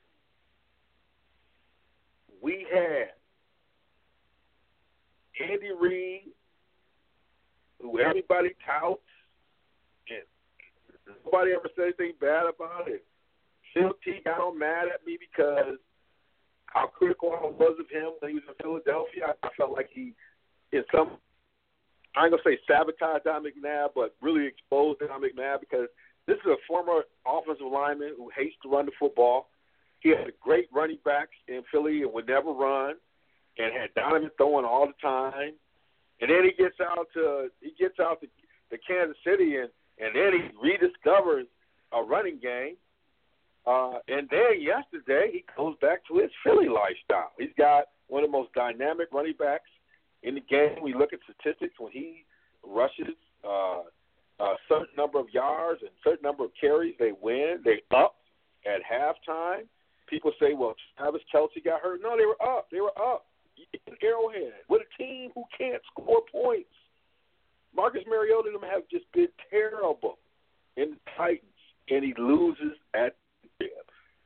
we had Andy Reid, who everybody touts, and nobody ever said anything bad about it. Phil T got all mad at me because how critical I was of him when he was in Philadelphia. I, I felt like he, in some, I ain't going to say sabotaged Don McNabb, but really exposed Don McNabb because this is a former offensive lineman who hates to run the football. He had great running backs in Philly and would never run, and had Donovan throwing all the time. And then he gets out to he gets out to, to Kansas City, and, and then he rediscovers a running game. Uh, and then yesterday he goes back to his Philly lifestyle. He's got one of the most dynamic running backs in the game. We look at statistics when he rushes uh, a certain number of yards and certain number of carries, they win. They up at halftime. People say, well, Travis Kelce got hurt. No, they were up. They were up. In Arrowhead with a team who can't score points. Marcus Mariota and them have just been terrible in the Titans, and he loses at the tip.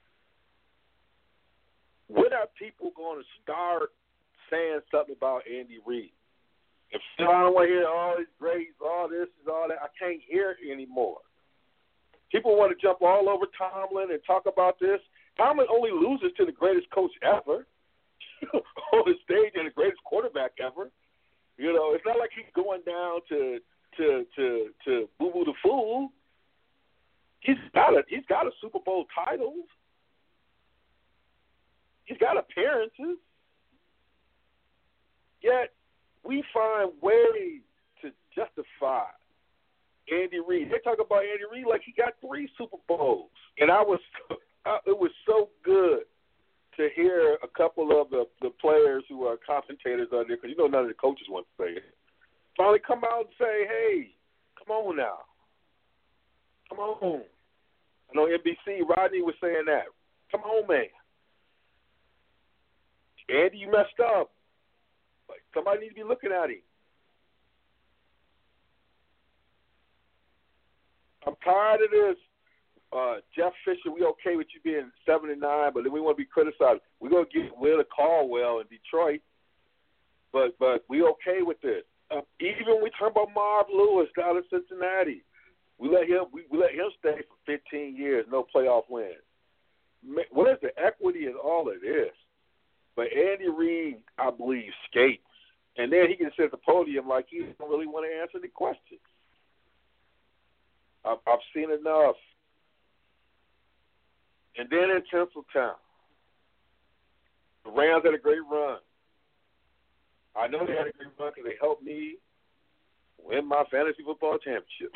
When are people going to start saying something about Andy Reid? If I don't want to hear all these grades, all this is all that, I can't hear it anymore. People want to jump all over Tomlin and talk about this. Tomlin only loses to the greatest coach ever on the stage and the greatest quarterback ever. You know, it's not like he's going down to to to to Boo Boo the Fool. He's got a he's got a Super Bowl title. He's got appearances. Yet we find ways to justify Andy Reid. They talk about Andy Reid like he got three Super Bowls, and I was I, it was so good to hear a couple of the, the players who are commentators out there, because you know none of the coaches want to say it, finally come out and say, hey, come on now. Come on. I know N B C, Rodney was saying that. Come on, man. Andy, you messed up. Like, somebody needs to be looking at him. I'm tired of this. Uh, Jeff Fisher, we okay with you being seven and nine, but then we want to be criticized. We're gonna get Will Caldwell in Detroit, but but we okay with this. Uh, even when we talk about Marv Lewis down in Cincinnati, we let him we, we let him stay for fifteen years, no playoff wins. What is the equity in all of this? But Andy Reid, I believe, skates, and then he can sit at the podium like he doesn't really want to answer the questions. I've, I've seen enough. And then in Tinseltown, the Rams had a great run. I know they had a great run because they helped me win my fantasy football championship.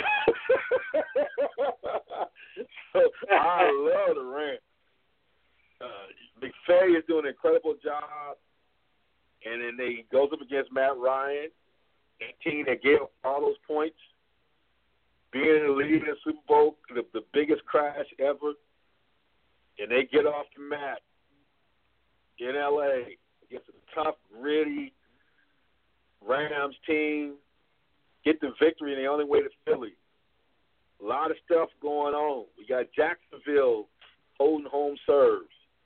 So I love the Rams. Uh, McVay is doing an incredible job, and then they goes up against Matt Ryan, a team that gave up all those points, being in the lead in the Super Bowl, the, the biggest crash ever. And they get off the mat in L A against a tough, gritty Rams team, get the victory in the only way to Philly. A lot of stuff going on. We got Jacksonville holding home serves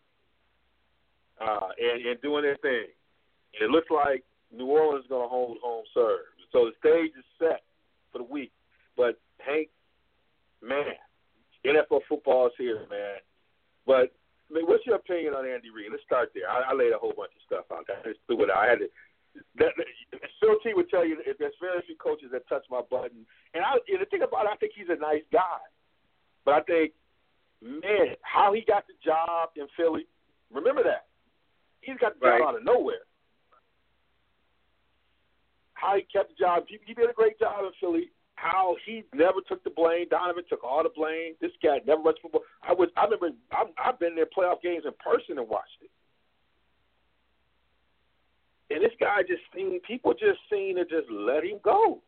uh, and, and doing their thing. And it looks like New Orleans is going to hold home serves. So the stage is set for the week. But, Hank, man, N F L football is here, man. But I mean, what's your opinion on Andy Reid? Let's start there. I, I laid a whole bunch of stuff out. I just threw it out. I had to. That, that, Phil T would tell you that there's very few coaches that touch my button. And, I, and the thing about it, I think he's a nice guy. But I think, man, how he got the job in Philly. Remember that. He's got the job right. out of nowhere. How he kept the job. He, he did a great job in Philly. how he never took the blame. Donovan took all the blame. This guy never watched football. I was, I remember, I'm, I've been there playoff games in person and watched it. And this guy just seen, people just seem to just let him go.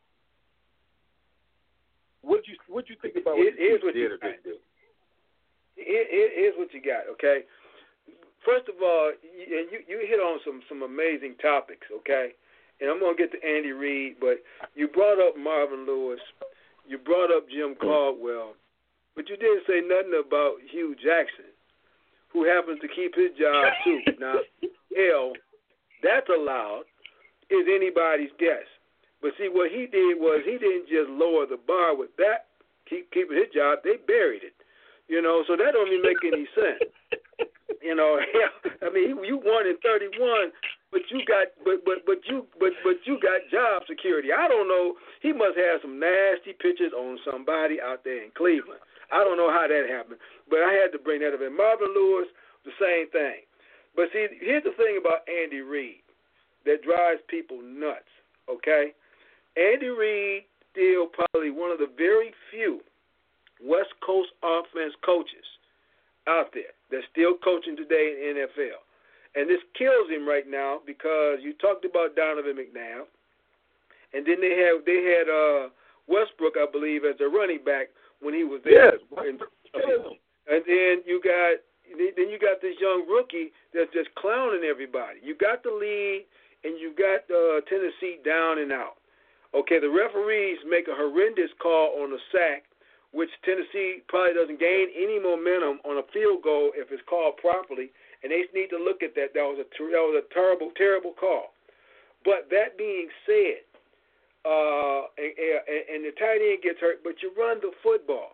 What you what you think about what it, you what did you or didn't do? Here, here's what you got, okay? First of all, you, you, you hit on some, some amazing topics, okay? And I'm going to get to Andy Reid, but you brought up Marvin Lewis. You brought up Jim Caldwell. But you didn't say nothing about Hugh Jackson, who happens to keep his job, too. Now, hell, that's allowed, is anybody's guess. But see, what he did was he didn't just lower the bar with that, keep keeping his job. They buried it, you know. So that don't even make any sense, you know. I mean, you won in thirty-one, but you got, but but but you but but you got job security. I don't know. He must have some nasty pictures on somebody out there in Cleveland. I don't know how that happened, but I had to bring that up. And Marvin Lewis, the same thing. But see, here's the thing about Andy Reid that drives people nuts. Okay. Andy Reid still probably one of the very few West Coast offense coaches out there that's still coaching today in the N F L. And this kills him right now because you talked about Donovan McNabb, and then they had they had uh, Westbrook, I believe, as their running back when he was there. Yes. And then you got then you got this young rookie that's just clowning everybody. You got the lead, and you got uh, Tennessee down and out. Okay, the referees make a horrendous call on a sack, which Tennessee probably doesn't gain any momentum on a field goal if it's called properly, and they need to look at that. That was a ter- that was a terrible, terrible call. But that being said, uh, and, and, and the tight end gets hurt, but you run the football.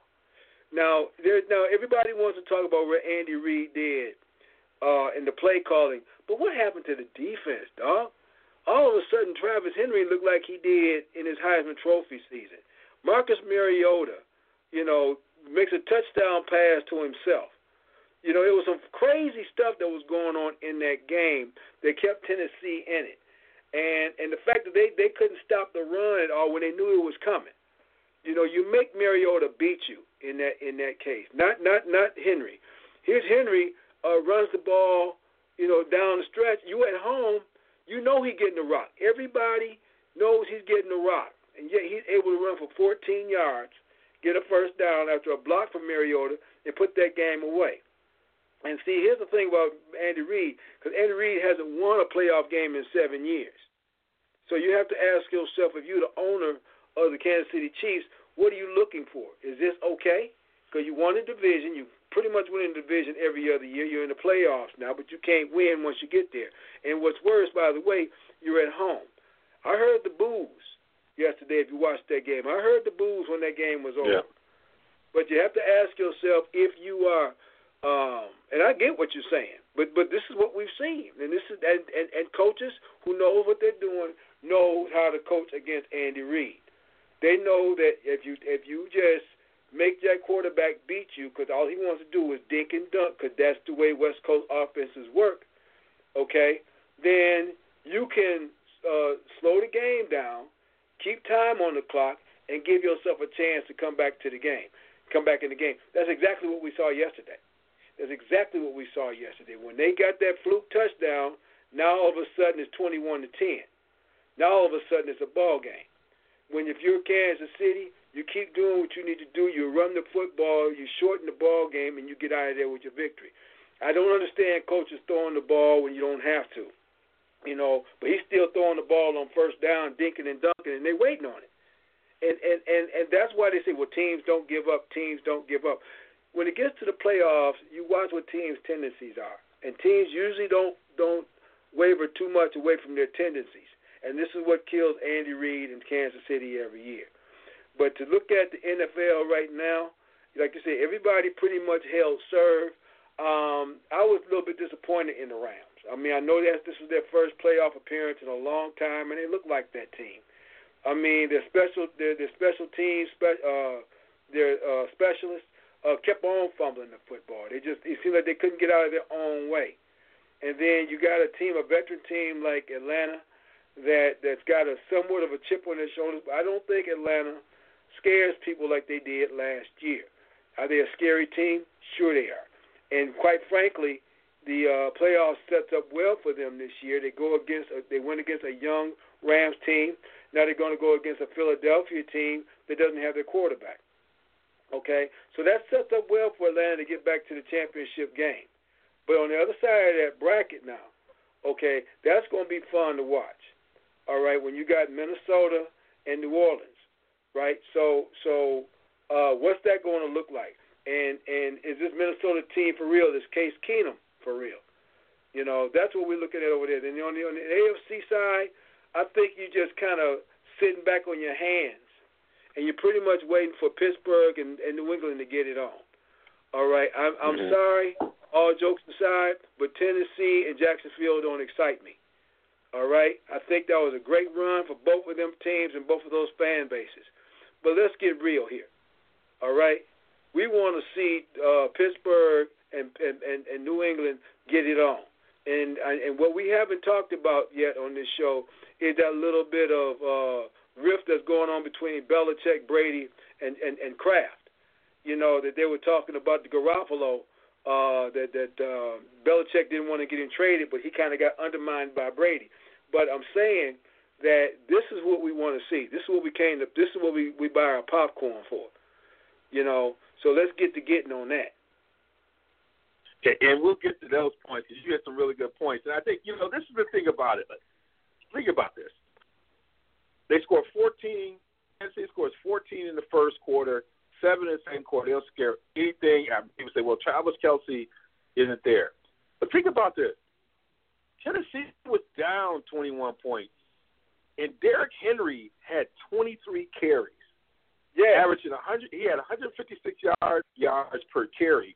Now, there's now everybody wants to talk about what Andy Reid did uh, in the play calling, but what happened to the defense, dog? All of a sudden, Travis Henry looked like he did in his Heisman Trophy season. Marcus Mariota, you know, makes a touchdown pass to himself. You know, it was some crazy stuff that was going on in that game that kept Tennessee in it. And and the fact that they, they couldn't stop the run at all when they knew it was coming. You know, you make Mariota beat you in that in that case. Not not not Henry. Here's Henry uh, runs the ball, you know, down the stretch. You at home. You know he's getting the rock. Everybody knows he's getting the rock. And yet he's able to run for fourteen yards, get a first down after a block from Mariota, and put that game away. And see, here's the thing about Andy Reid, because Andy Reid hasn't won a playoff game in seven years. So you have to ask yourself, if you're the owner of the Kansas City Chiefs, what are you looking for? Is this okay? Because you won a division. You pretty much win a division every other year. You're in the playoffs now, but you can't win once you get there. And what's worse, by the way, you're at home. I heard the boos yesterday if you watched that game. I heard the boos when that game was over. Yeah. But you have to ask yourself if you are, um, and I get what you're saying, but but this is what we've seen. And this is and, and, and coaches who know what they're doing know how to coach against Andy Reid. They know that if you if you just make that quarterback beat you because all he wants to do is dink and dunk because that's the way West Coast offenses work, okay, then you can uh, slow the game down, keep time on the clock, and give yourself a chance to come back to the game, come back in the game. That's exactly what we saw yesterday. That's exactly what we saw yesterday. When they got that fluke touchdown, now all of a sudden it's twenty-one to ten. Now all of a sudden it's a ball game. When if you're Kansas City, you keep doing what you need to do. You run the football, you shorten the ball game, and you get out of there with your victory. I don't understand coaches throwing the ball when you don't have to, you know. But he's still throwing the ball on first down, dinking and dunking, and they're waiting on it. And and and and that's why they say, well, teams don't give up. Teams don't give up. When it gets to the playoffs, you watch what teams' tendencies are, and teams usually don't don't waver too much away from their tendencies. And this is what kills Andy Reid in Kansas City every year. But to look at the N F L right now, like you said, everybody pretty much held serve. Um, I was a little bit disappointed in the Rams. I mean, I know that this was their first playoff appearance in a long time, and they look like that team. I mean, their special, their, their special teams, spe- uh, their uh, specialists uh, kept on fumbling the football. They just it seemed like they couldn't get out of their own way. And then you got a team, a veteran team like Atlanta, that that's got a somewhat of a chip on their shoulders. But I don't think Atlanta scares people like they did last year. Are they a scary team? Sure they are. And quite frankly, the uh, playoffs sets up well for them this year. They go against, a, they went against a young Rams team. Now they're going to go against a Philadelphia team that doesn't have their quarterback. Okay, so that sets up well for Atlanta to get back to the championship game. But on the other side of that bracket now, okay, that's going to be fun to watch. All right, when you got Minnesota and New Orleans, right? So, so uh, what's that going to look like? And and is this Minnesota team for real? Is Case Keenum for real? You know, that's what we're looking at over there. And on the, on the A F C side, I think you just kind of sitting back on your hands, and you're pretty much waiting for Pittsburgh and, and New England to get it on. All right, I'm, I'm mm-hmm. sorry, all jokes aside, but Tennessee and Jacksonville don't excite me. All right, I think that was a great run for both of them teams and both of those fan bases. But let's get real here. All right, we want to see uh, Pittsburgh and, and, and, and New England get it on. And and what we haven't talked about yet on this show is that little bit of uh, rift that's going on between Belichick, Brady, and, and, and Kraft. You know, that they were talking about the Garoppolo, uh, that, that uh, Belichick didn't want to get him traded, but he kind of got undermined by Brady. But I'm saying that this is what we want to see. This is what we came to, this is what we, we buy our popcorn for. You know, so let's get to getting on that. And we'll get to those points because you had some really good points. And I think, you know, this is the thing about it. Think about this. They scored fourteen. Tennessee scores fourteen in the first quarter, seven in the second quarter. They'll scare anything. People say, well, Travis Kelce isn't there. But think about this. Tennessee was down twenty-one points, and Derrick Henry had twenty-three carries. Yeah, averaging one hundred. He had one hundred fifty-six yard, yards per carry.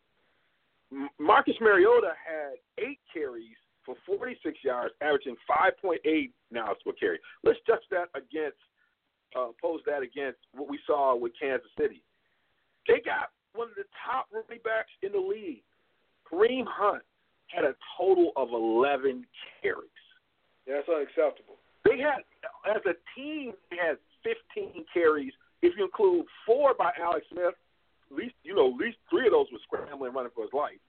Marcus Mariota had eight carries for forty-six yards, averaging five point eight now per carry. Let's judge that against, uh, pose that against what we saw with Kansas City. They got one of the top running backs in the league. Kareem Hunt had a total of eleven carries. Yeah, that's unacceptable. They had, as a team, they had fifteen carries. If you include four by Alex Smith, at least, you know, at least three of those were scrambling, running for his life.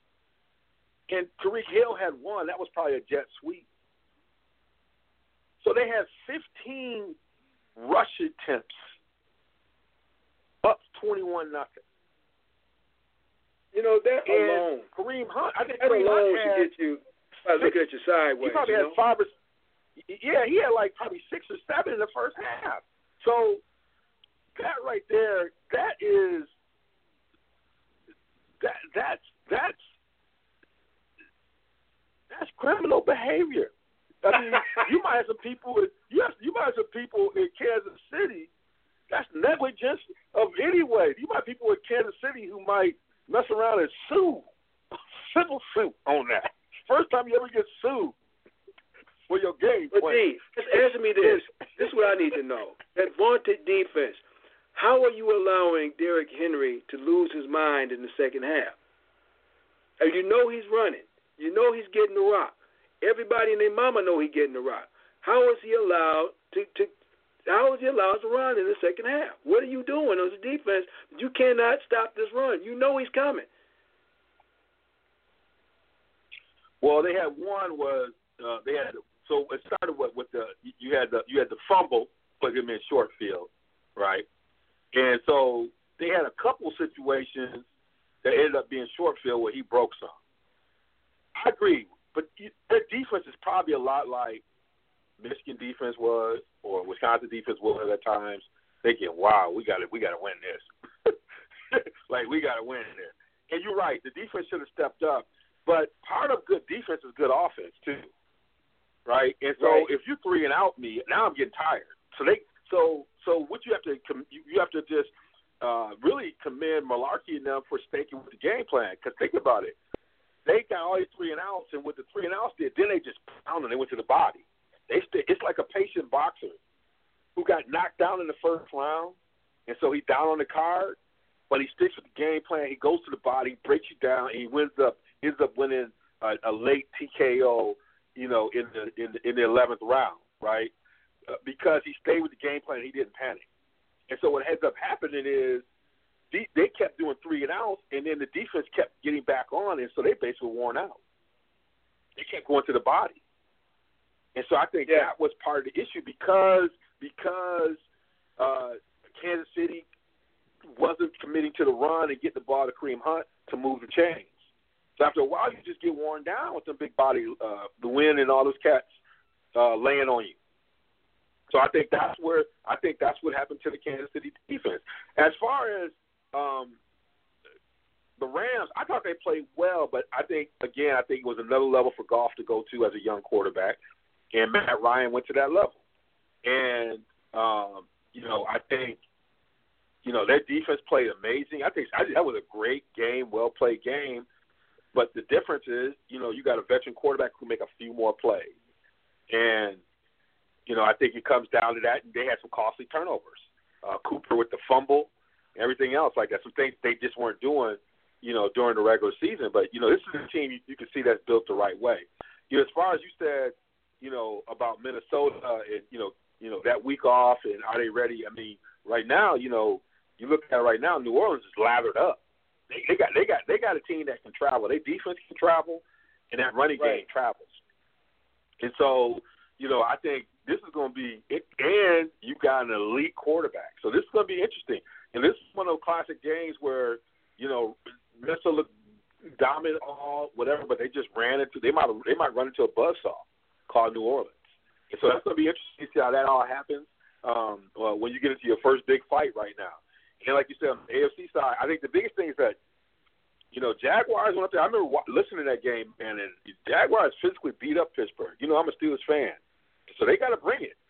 And Tariq Hill had one. That was probably a jet sweep. So they had fifteen rush attempts, up twenty-one nothing. You know, that and alone, Kareem Hunt, I think that Kareem alone Hunt should had, get you by looking at your sideways. He probably you had know? five or, yeah, he had like probably six or seven in the first half. So that right there, that is, that that's that's that's criminal behavior. I mean, you might have some people. You have, you might have some people in Kansas City. That's negligence of any way. You might have people in Kansas City who might mess around and sue, civil suit on that. First time you ever get sued for your game. But D, just answer me this. This is what I need to know. That vaunted defense. How are you allowing Derrick Henry to lose his mind in the second half? And you know he's running. You know he's getting the rock. Everybody and their mama know he's getting the rock. How is he allowed to, to how is he allowed to run in the second half? What are you doing as a defense? You cannot stop this run. You know he's coming. Well, they had one was uh, they had so it started with, with the you had the you had the fumble, put him in short field, right? And so they had a couple situations that ended up being short field where he broke some. I agree, but their defense is probably a lot like Michigan defense was or Wisconsin defense was at times. Thinking, wow, we got to we got to win this. Like we got to win this. And you're right, the defense should have stepped up. But part of good defense is good offense too, right? And so right. if you three and out me, now I'm getting tired. So they so so what you have to you have to just uh, really commend Malarkey and them for sticking with the game plan. Because think about it, they got all these three and outs, and with the three and outs did, then they just pounded. They went to the body. They st- it's like a patient boxer who got knocked down in the first round, and so he's down on the card, but he sticks with the game plan. He goes to the body, breaks you down, and he wins up. ends up winning a, a late T K O, you know, in the in the, in the eleventh round, right? because he stayed with the game plan. He didn't panic. And so what ends up happening is they kept doing three and outs, and then the defense kept getting back on, and so they basically were worn out. They kept going to the body. And so I think yeah. that was part of the issue because because uh, Kansas City wasn't committing to the run and get the ball to Kareem Hunt to move the chains. So after a while, you just get worn down with the big body, uh, the wind and all those cats uh, laying on you. So I think that's where I think that's what happened to the Kansas City defense. As far as um, the Rams, I thought they played well, but I think again, I think it was another level for Goff to go to as a young quarterback, and Matt Ryan went to that level. And um, you know, I think you know their defense played amazing. I think I, that was a great game, well played game. But the difference is, you know, you got a veteran quarterback who make a few more plays, and you know, I think it comes down to that. They had some costly turnovers. Uh, Cooper with the fumble, and everything else like that. Some things they just weren't doing, you know, during the regular season. But, you know, this is a team you, you can see that's built the right way. You know, as far as you said, you know, about Minnesota and, you know, you know, that week off and are they ready? I mean, right now, you know, you look at it right now, New Orleans is lathered up. They, they got they got they got a team that can travel. Their defense can travel, and that running right. game travels. And so, you know, I think this is going to be it, and you got an elite quarterback. So this is going to be interesting. And this is one of those classic games where, you know, Minnesota looked dominant all whatever, but they just ran into they might they might run into a buzzsaw called New Orleans. And so that's going to be interesting to see how that all happens um, well, when you get into your first big fight right now. And like you said, on the A F C side, I think the biggest thing is that, you know, Jaguars went up there. I remember listening to that game, man, and Jaguars physically beat up Pittsburgh. You know, I'm a Steelers fan. So they got to bring it.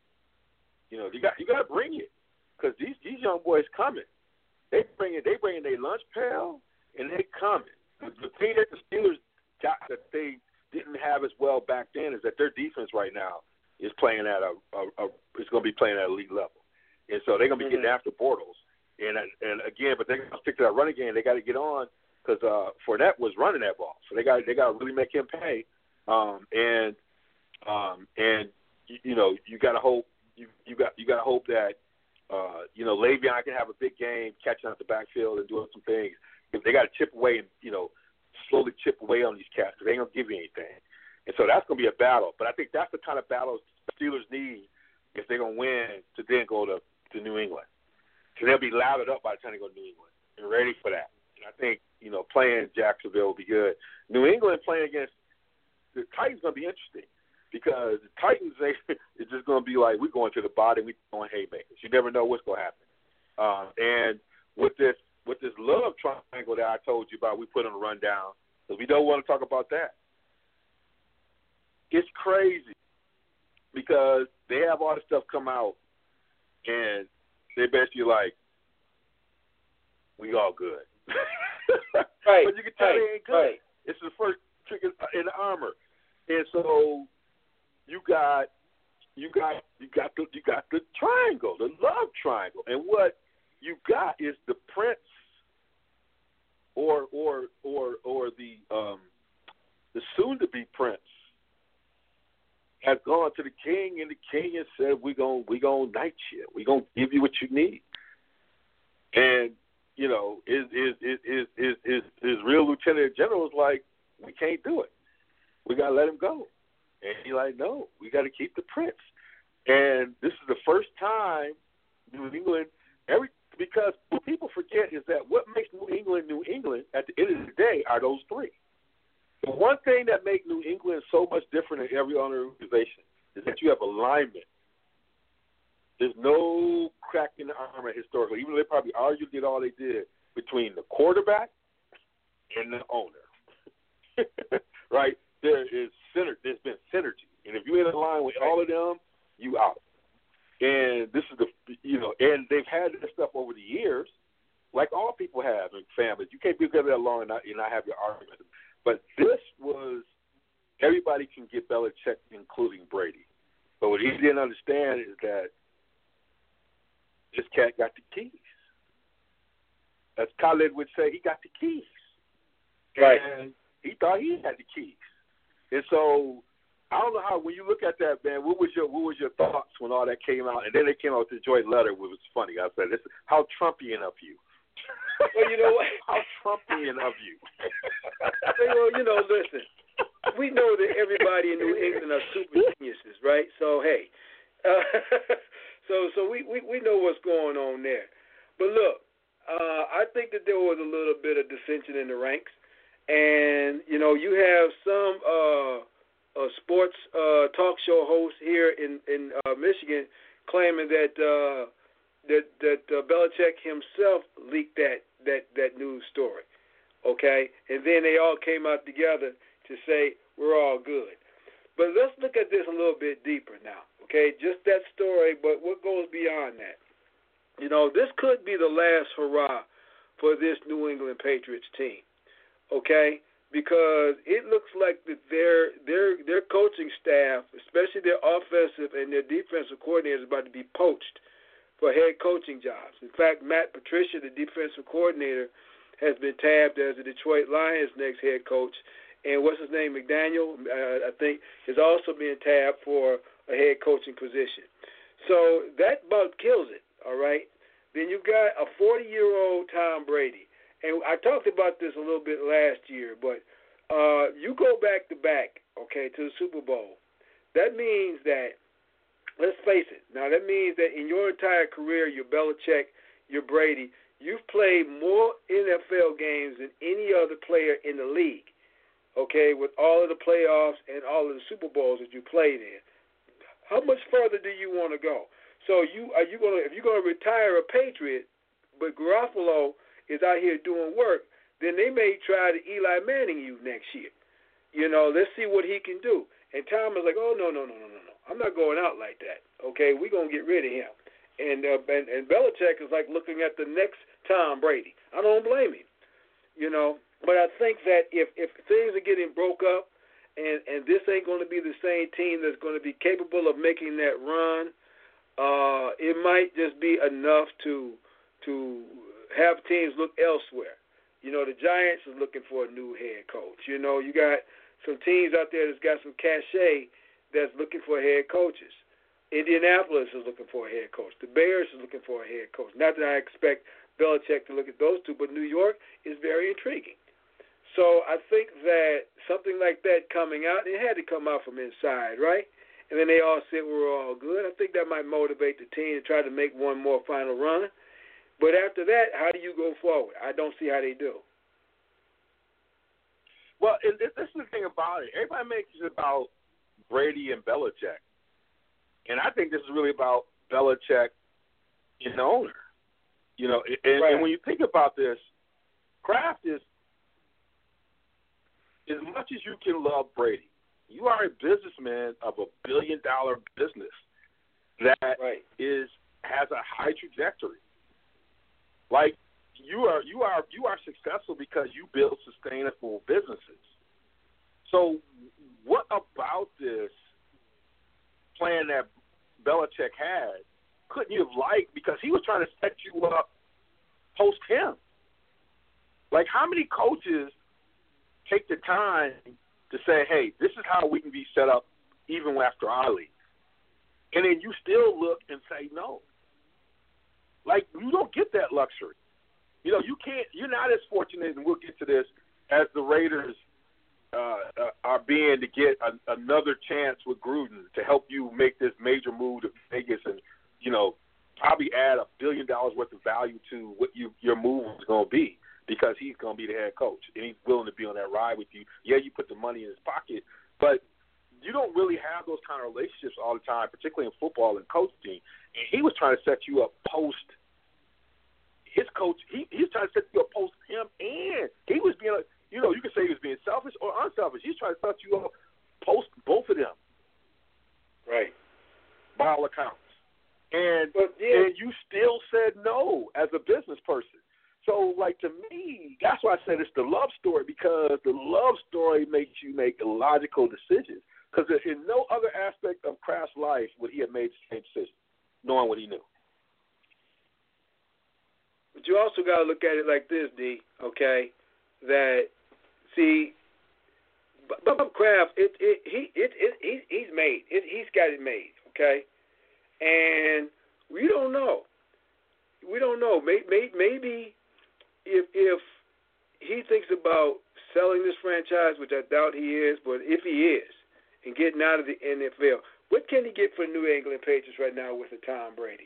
You know, you got you got to bring it because these these young boys coming. They bring it. They bring in their lunch pail and they coming. The, the thing that the Steelers got that they didn't have as well back then is that their defense right now is playing at a, a, a is going to be playing at a elite level, and so they're going to be mm-hmm. getting after Bortles. And and again, but they're going to stick to that running game. They got to get on because uh, Fournette was running that ball, so they got they got to really make him pay. Um, and Um, and you, you know you got to hope you you got you got to hope that uh, you know Le'Veon can have a big game, catching out the backfield and doing some things. If they got to chip away and you know slowly chip away on these cats, because they ain't gonna give you anything. And so that's gonna be a battle. But I think that's the kind of battle the Steelers need if they're gonna win to then go to, to New England. So they'll be lathered up by the time they go to New England and ready for that. And I think you know playing Jacksonville will be good. New England playing against the Titans gonna be interesting. Because the Titans, they, it's just going to be like, we're going to the body, we're throwing haymakers. You never know what's going to happen. Uh, and with this with this love triangle that I told you about, we put on the rundown, because we don't want to talk about that. It's crazy because they have all this stuff come out, and they basically like, we all good. Right. But you can tell right, they ain't good. Right. It's the first trick in the armor. And so you got you got you got the you got the triangle, the love triangle. And what you got is the prince or or or or the um the soon to be prince has gone to the king, and the king has said, We're gonna we gonna knight you. We're gonna give you what you need. And, you know, is is is is is is, is real lieutenant general is like, we can't do it. We gotta let him go. And he's like, no, we got to keep the prince. And this is the first time New England, every because what people forget is that what makes New England New England at the end of the day are those three. The one thing that makes New England so much different than every other organization is that you have alignment. There's no crack in the armor historically, even though they probably argued did all they did between the quarterback and the owner. Right? There is synergy. There's been synergy, and if you're in line with all of them, you out. And this is the, you know, and they've had this stuff over the years, like all people have in families. You can't be together that long and not, and not have your arguments. But this was everybody can get Belichick, including Brady. But what he didn't understand is that this cat got the keys. As Khaled would say, he got the keys. Right. And he thought he had the keys. And so I don't know how when you look at that, man. What was your what was your thoughts when all that came out? And then they came out with the joint letter, which was funny. I said, "This how Trumpian of you." Well, you know what? How Trumpian of you. Well, you know, listen. We know that everybody in New England are super geniuses, right? So hey, uh, so so we, we we know what's going on there. But look, uh, I think that there was a little bit of dissension in the ranks, and you know, you have some. Uh, A sports uh, talk show host here in in uh, Michigan claiming that uh, that that uh, Belichick himself leaked that, that that news story, okay, and then they all came out together to say we're all good. But let's look at this a little bit deeper now, okay? Just that story, but what goes beyond that? You know, this could be the last hurrah for this New England Patriots team, okay? Because it looks like that their their their coaching staff, especially their offensive and their defensive coordinators, is about to be poached for head coaching jobs. In fact, Matt Patricia, the defensive coordinator, has been tabbed as the Detroit Lions' next head coach, and what's his name, McDaniel, uh, I think, is also being tabbed for a head coaching position. So that about kills it. All right. Then you've got a forty-year-old Tom Brady. And I talked about this a little bit last year, but uh, you go back to back, okay, to the Super Bowl. That means that, let's face it, now that means that in your entire career, you're Belichick, you're Brady, you've played more N F L games than any other player in the league, okay, with all of the playoffs and all of the Super Bowls that you played in. How much further do you want to go? So you are you gonna if you're gonna retire a Patriot, but Garoppolo is out here doing work, then they may try to Eli Manning you next year. You know, let's see what he can do. And Tom is like, oh, no, no, no, no, no, no. I'm not going out like that. Okay, we're going to get rid of him. And, uh, and and Belichick is like looking at the next Tom Brady. I don't blame him. You know, but I think that if, if things are getting broke up and, and this ain't going to be the same team that's going to be capable of making that run, uh, it might just be enough to to have teams look elsewhere. You know, the Giants are looking for a new head coach. You know, you got some teams out there that's got some cachet that's looking for head coaches. Indianapolis is looking for a head coach. The Bears is looking for a head coach. Not that I expect Belichick to look at those two, but New York is very intriguing. So I think that something like that coming out, it had to come out from inside, right? And then they all said we're all good. I think that might motivate the team to try to make one more final run. But after that, how do you go forward? I don't see how they do. Well, and this is the thing about it. Everybody makes it about Brady and Belichick. And I think this is really about Belichick and the owner. You know, and, right. and when you think about this, Kraft is, as much as you can love Brady, you are a businessman of a billion-dollar business that right. is has a high trajectory. Like you are, you are, you are successful because you build sustainable businesses. So, what about this plan that Belichick had couldn't you have liked? Because he was trying to set you up post him. Like, how many coaches take the time to say, "Hey, this is how we can be set up, even after I leave," and then you still look and say no. Like, you don't get that luxury. You know, you can't. You're not as fortunate, and we'll get to this, as the Raiders uh, uh, are being to get a, another chance with Gruden to help you make this major move to Vegas, and you know, probably add a billion dollars worth of value to what you your move is going to be, because he's going to be the head coach and he's willing to be on that ride with you. Yeah, you put the money in his pocket, but you don't really have those kind of relationships all the time, particularly in football and coaching. And he was trying to set you up post his coach. He, he was trying to set you up post him, and he was being, you know, you could say he was being selfish or unselfish. He's trying to set you up post both of them. Right. By all accounts. And, but, yeah. and you still said no as a business person. So, like, to me, that's why I said it's the love story, because the love story makes you make illogical decisions. Because in no other aspect of Kraft's life would he have made the same decision, knowing what he knew. But you also got to look at it like this, D, okay, that, see, Bob Kraft, it, it, he, it, it, he, made, okay? And we don't know. We don't know. Maybe, maybe if if he thinks about selling this franchise, which I doubt he is, but if he is, and getting out of the N F L, what can he get for New England Patriots right now with a Tom Brady?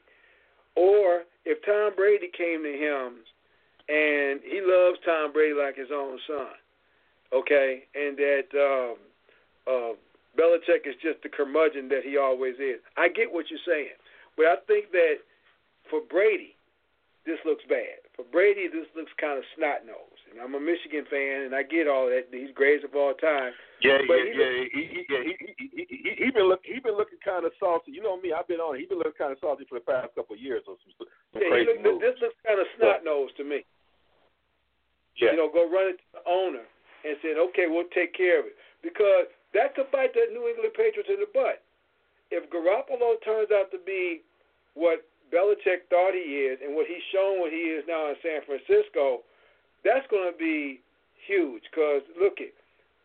Or if Tom Brady came to him and he loves Tom Brady like his own son, okay, and that um, uh, Belichick is just the curmudgeon that he always is. I get what you're saying, but I think that for Brady, this looks bad. For Brady, this looks kind of snot-nosed. And I'm a Michigan fan, and I get all that. He's greatest of all time. Yeah, but yeah, yeah. He, he, yeah, he, he, he, he, he been look, he been looking kind of salty. You know me, I've been on it. He's been looking kind of salty for the past couple of years on some, some yeah, crazy he look, moves. This looks kind of snot-nosed to me. Yeah. You know, go run it to the owner and said, okay, we'll take care of it. Because that could bite the New England Patriots in the butt. If Garoppolo turns out to be what Belichick thought he is and what he's shown what he is now in San Francisco, that's going to be huge. Because, look, it,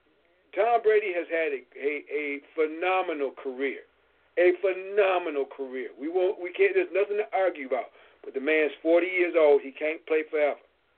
Tom Brady has had a, a, a phenomenal career. A phenomenal career. We won't. We can't. There's nothing to argue about. But the man's forty years old. He can't play forever.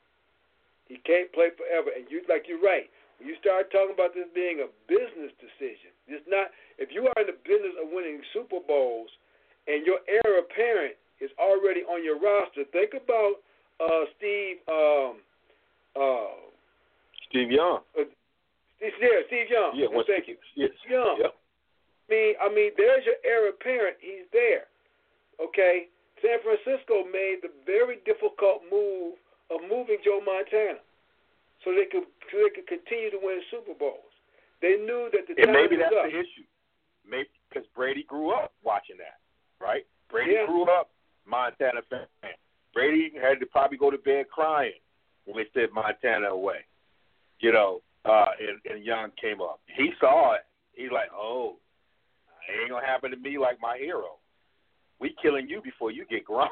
He can't play forever. And you, like you're right. When you start talking about this being a business decision, it's not. If you are in the business of winning Super Bowls, and your heir apparent is already on your roster, think about uh, Steve. Um, uh, Steve Young. Uh, Steve, yeah, Steve Young. Yeah. Well, thank you. Yes. Young. Yep. I mean, I mean, there's your heir apparent. He's there. Okay? San Francisco made the very difficult move of moving Joe Montana so they could so they could continue to win Super Bowls. They knew that the and time maybe was that's up. the issue. Maybe because Brady grew up watching that, right? Brady Yeah. grew up Montana fan. Brady had to probably go to bed crying when they sent Montana away. You know, uh, and, and Young came up. He saw it. He's like, oh, it ain't gonna happen to me like my hero. We killing you before you get grown.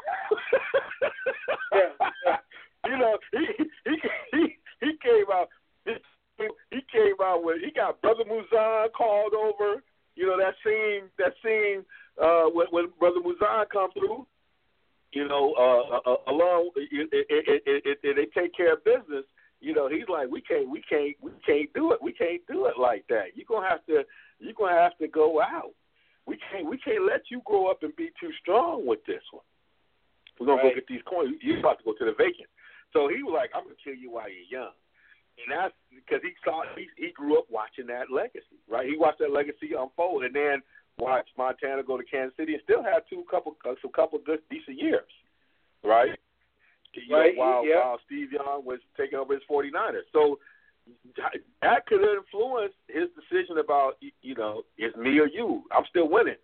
yeah, yeah. You know, he he he he came out. He came out with he got Brother Muzan called over. You know that scene that scene uh, when, when Brother Muzan come through. You know, uh, uh, along it, it, it, it, it, they take care of business. You know, he's like, we can't, we can't, we can't do it. We can't do it like that. You're gonna have to, you're gonna have to go out. We can't, we can't let you grow up and be too strong with this one. We're gonna right. go get these coins. You're about to go to the vacant. So he was like, I'm gonna kill you while you're young, and that's because he saw, he, he grew up watching that legacy, right? He watched that legacy unfold, and then watched Montana go to Kansas City and still had two couple, uh, some couple good, decent years, right? You right. know, while, yeah. while Steve Young was taking over his forty-niners. So that could influence his decision about, you know, it's me or you. I'm still winning,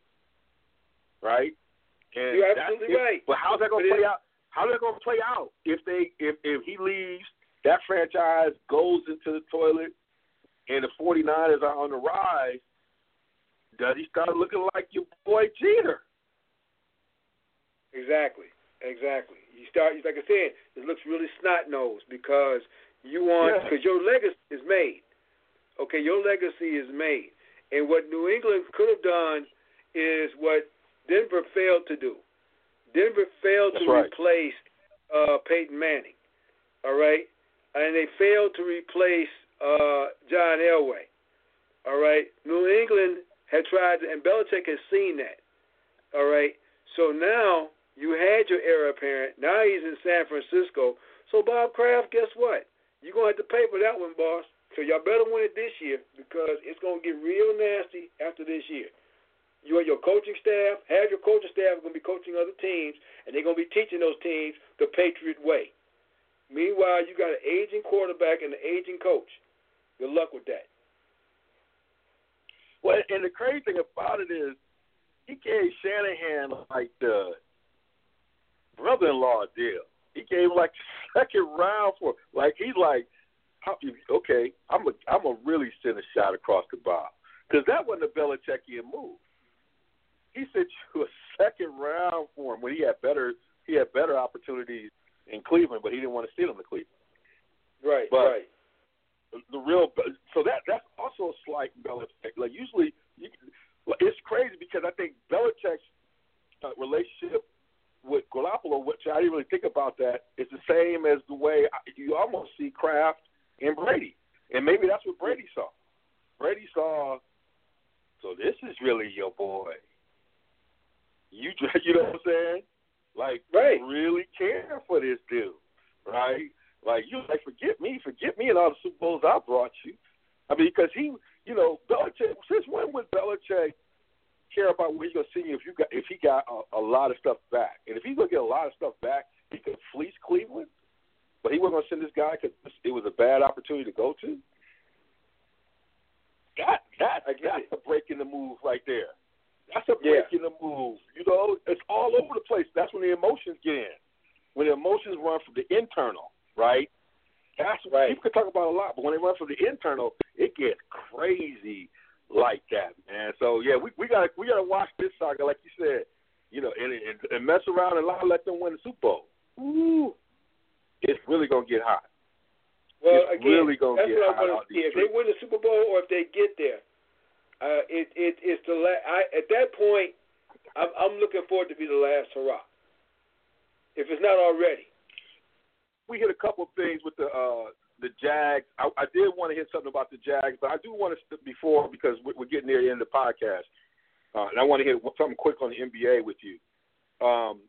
right? And You're absolutely if, right. But how's that going to play out? How's that going to play out if they if, if he leaves, that franchise goes into the toilet, and the forty-niners are on the rise? Does he start looking like your boy Jeter? Exactly. Exactly. You start, like I said, it looks really snot-nosed because you want, because yeah. your legacy is made. Okay, your legacy is made. And what New England could have done is what Denver failed to do. Denver failed That's to right. replace uh, Peyton Manning, all right? And they failed to replace uh, John Elway, all right? New England had tried, to, and Belichick has seen that, all right? So now you had your heir apparent. Now he's in San Francisco. So, Bob Kraft, guess what? You're going to have to pay for that one, boss. So y'all better win it this year because it's going to get real nasty after this year. You and your coaching staff, half your coaching staff are going to be coaching other teams, and they're going to be teaching those teams the Patriot way. Meanwhile, you got an aging quarterback and an aging coach. Good luck with that. Well, and the crazy thing about it is he gave Shanahan like the brother-in-law deal. He gave like the second round for like he's like, okay, I'm a I'm a really send a shot across the bow because that wasn't a Belichickian move. He sent you a second round for him when he had better he had better opportunities in Cleveland, but he didn't want to steal him to Cleveland. Right, but right. The real so that that's also a slight Belichick. Like usually, you, it's crazy because I see Kraft and Brady. And maybe that's what Brady saw. Brady saw, so this is really your boy. You, you know what I'm saying? Like, right. you really care for this dude, right? Like, you like, forget me, forget me and all the Super Bowls I brought you. I mean, because he, you know, Belichick, since when would Belichick care about where he's going to see you if you got if he got a, a lot of stuff back? And if he's going to get a lot of stuff back, he could fleece Cleveland, but he wasn't going to send this guy because it was a bad opportunity to go to. That, that, that's a break in the move right there. That's a break yeah. in the move. You know, it's all over the place. That's when the emotions get in. When the emotions run from the internal, right? That's right. People can talk about a lot, but when they run from the internal, it gets crazy like that, man. So yeah, we we gotta we gotta watch this saga, like you said, you know, and and, and mess around and let them win the Super Bowl. Ooh, it's really gonna get hot. Well, it's again, really gonna that's get what hot I'm going to see. If streets. they win the Super Bowl or if they get there, uh, it it it's the la- I, at that point, I'm, I'm looking forward to be the last hurrah. If it's not already. We hit a couple of things with the uh, the Jags. I, I did want to hit something about the Jags, but I do want to before because we're, we're getting near the end of the podcast, uh, and I want to hit something quick on the N B A with you. Um,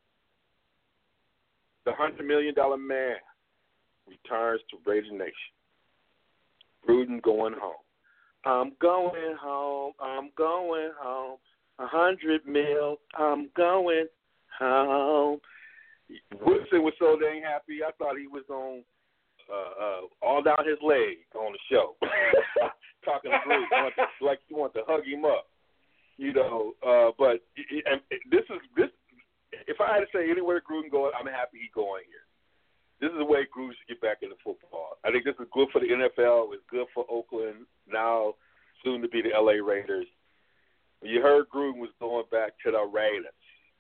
the hundred million dollar man returns to Raider Nation. Gruden going home. I'm going home. I'm going home. A hundred mil. I'm going home. Woodson was so dang happy. I thought he was going uh, uh, all down his leg on the show, talking to Gruden like you want to hug him up, you know. Uh, but it, it, this is this. If I had to say anywhere Gruden going, I'm happy he's going here. This is the way Gruden should get back into football. I think this is good for the N F L. It's good for Oakland, now soon to be the L A Raiders. When you heard Gruden was going back to the Raiders,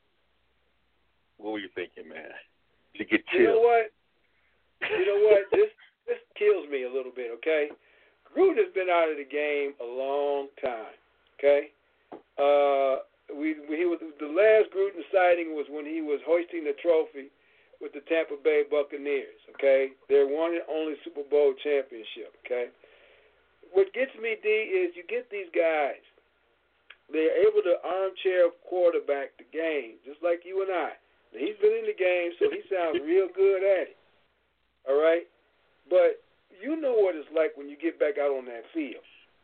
what were you thinking, man? Did you get chills? You know what? You know what? This this kills me a little bit, okay? Gruden has been out of the game a long time, okay? Uh, we, we he was the last Gruden sighting was when he was hoisting the trophy with the Tampa Bay Buccaneers, okay? Their one and only Super Bowl championship, okay? What gets me, D, is you get these guys. They're able to armchair quarterback the game, just like you and I. Now, he's been in the game, so he sounds real good at it, all right? But you know what it's like when you get back out on that field,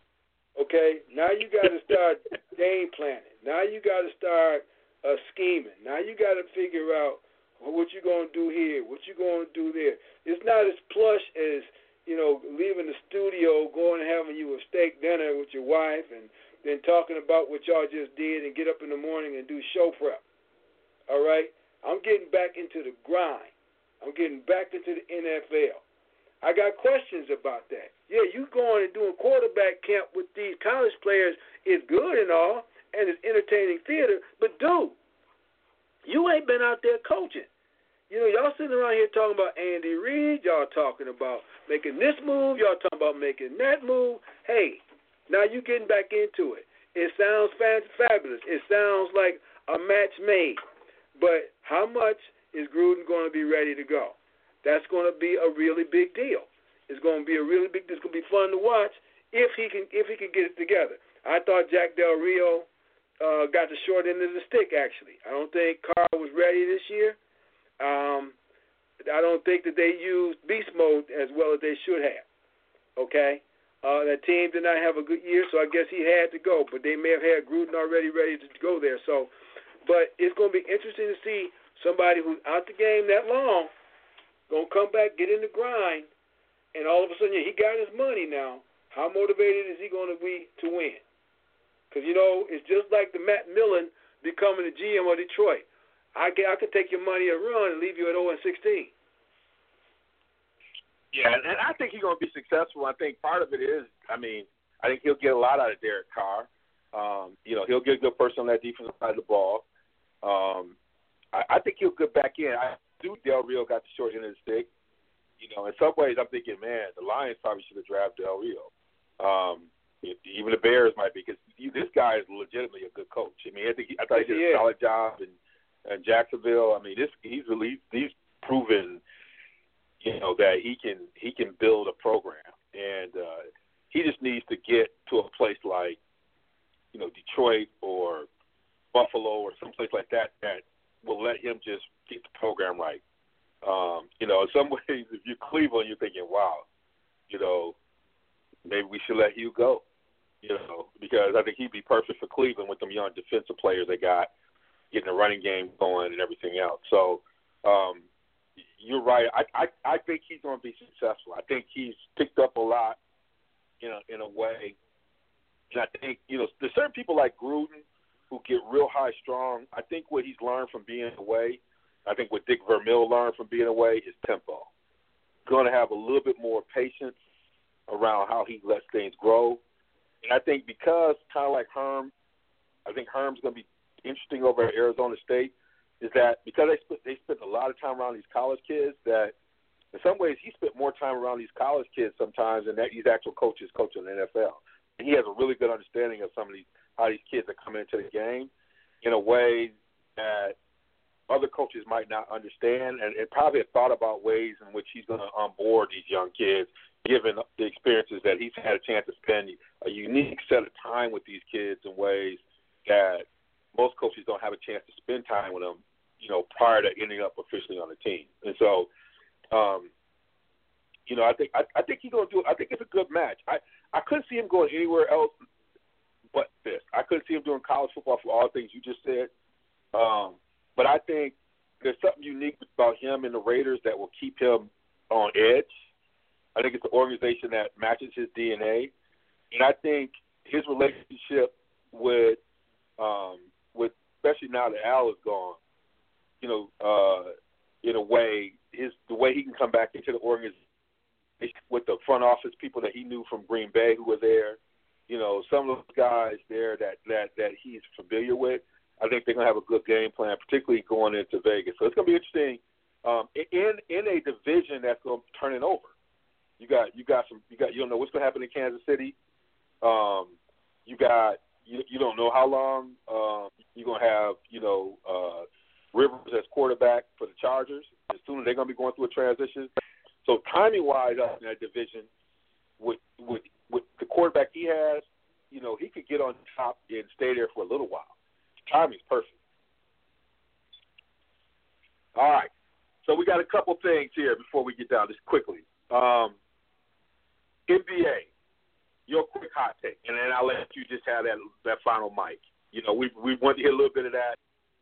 okay? Now you got to start game planning. Now you got to start uh, scheming. Now you got to figure out what you going to do here, what you going to do there. It's not as plush as, you know, leaving the studio, going and having you a steak dinner with your wife and then talking about what y'all just did and get up in the morning and do show prep, all right? I'm getting back into the grind. I'm getting back into the N F L. I got questions about that. Yeah, you going and doing quarterback camp with these college players is good and all, and it's entertaining theater, but dude, you ain't been out there coaching. You know, y'all sitting around here talking about Andy Reid, y'all talking about making this move, y'all talking about making that move. Hey, now you getting back into it. It sounds fabulous. It sounds like a match made. But how much is Gruden going to be ready to go? That's going to be a really big deal. It's going to be a really big. It's going to be fun to watch if he can if he can get it together. I thought Jack Del Rio uh, got the short end of the stick. Actually, I don't think Carr was ready this year. Um, I don't think that they used beast mode as well as they should have. Okay, uh, that team did not have a good year, so I guess he had to go. But they may have had Gruden already ready to go there. So. But it's going to be interesting to see somebody who's out the game that long, going to come back, get in the grind, and all of a sudden, yeah, he got his money now. How motivated is he going to be to win? Because, you know, it's just like the Matt Millen becoming the G M of Detroit. I can, I can take your money and run and leave you at oh and sixteen. Yeah, and I think he's going to be successful. I think part of it is, I mean, I think he'll get a lot out of Derek Carr. Um, you know, he'll get a good person on that defensive side of the ball. Um, I, I think he'll get back in. I do. Del Rio got the short end of the stick. You know, in some ways, I'm thinking, man, the Lions probably should have drafted Del Rio. Um, even the Bears might be, because this guy is legitimately a good coach. I mean, I think he, I thought he did a solid job in, in Jacksonville. I mean, this he's really he's proven, you know, that he can he can build a program, and uh, he just needs to get to a place like, you know, Detroit or Buffalo or someplace like that that will let him just get the program right. Um, you know, in some ways, if you're Cleveland, you're thinking, wow, you know, maybe we should let Hugh go, you know, because I think he'd be perfect for Cleveland with them young defensive players they got, getting the running game going and everything else. So um, you're right. I, I, I think he's going to be successful. I think he's picked up a lot in a, in a way. And I think, you know, there's certain people like Gruden who get real high strong. I think what he's learned from being away, I think what Dick Vermeil learned from being away is tempo. Going to have a little bit more patience around how he lets things grow. And I think because kind of like Herm, I think Herm's going to be interesting over at Arizona State, is that because they spent, they spent a lot of time around these college kids, that in some ways he spent more time around these college kids sometimes than that these actual coaches coaching in the N F L. And he has a really good understanding of some of these, how these kids are coming into the game in a way that other coaches might not understand, and, and probably have thought about ways in which he's going to onboard these young kids, given the experiences that he's had a chance to spend a unique set of time with these kids in ways that most coaches don't have a chance to spend time with them, you know, prior to ending up officially on the team. And so, um, you know, I think I, I think he's going to do. I think it's a good match. I, I couldn't see him going anywhere else but this. I couldn't see him doing college football for all the things you just said. Um, but I think there's something unique about him and the Raiders that will keep him on edge. I think it's an organization that matches his D N A, and I think his relationship with, um, with especially now that Al is gone, you know, uh, in a way, his the way he can come back into the organization with the front office people that he knew from Green Bay who were there, you know, some of those guys there that that that he's familiar with. I think they're gonna have a good game plan, particularly going into Vegas. So it's gonna be interesting um, in in a division that's gonna turn it over. You got you got some you got you don't know what's gonna happen in Kansas City. Um, you got you you don't know how long um, you're gonna have you know uh, Rivers as quarterback for the Chargers. As soon as they're gonna be going through a transition. So timing wise, up in that division, with with with the quarterback he has, you know he could get on top and stay there for a little while. Timing's perfect. All right, so we got a couple things here before we get down just quickly. Um, N B A, your quick hot take, and then I'll let you just have that that final mic. You know, we we want to hear a little bit of that.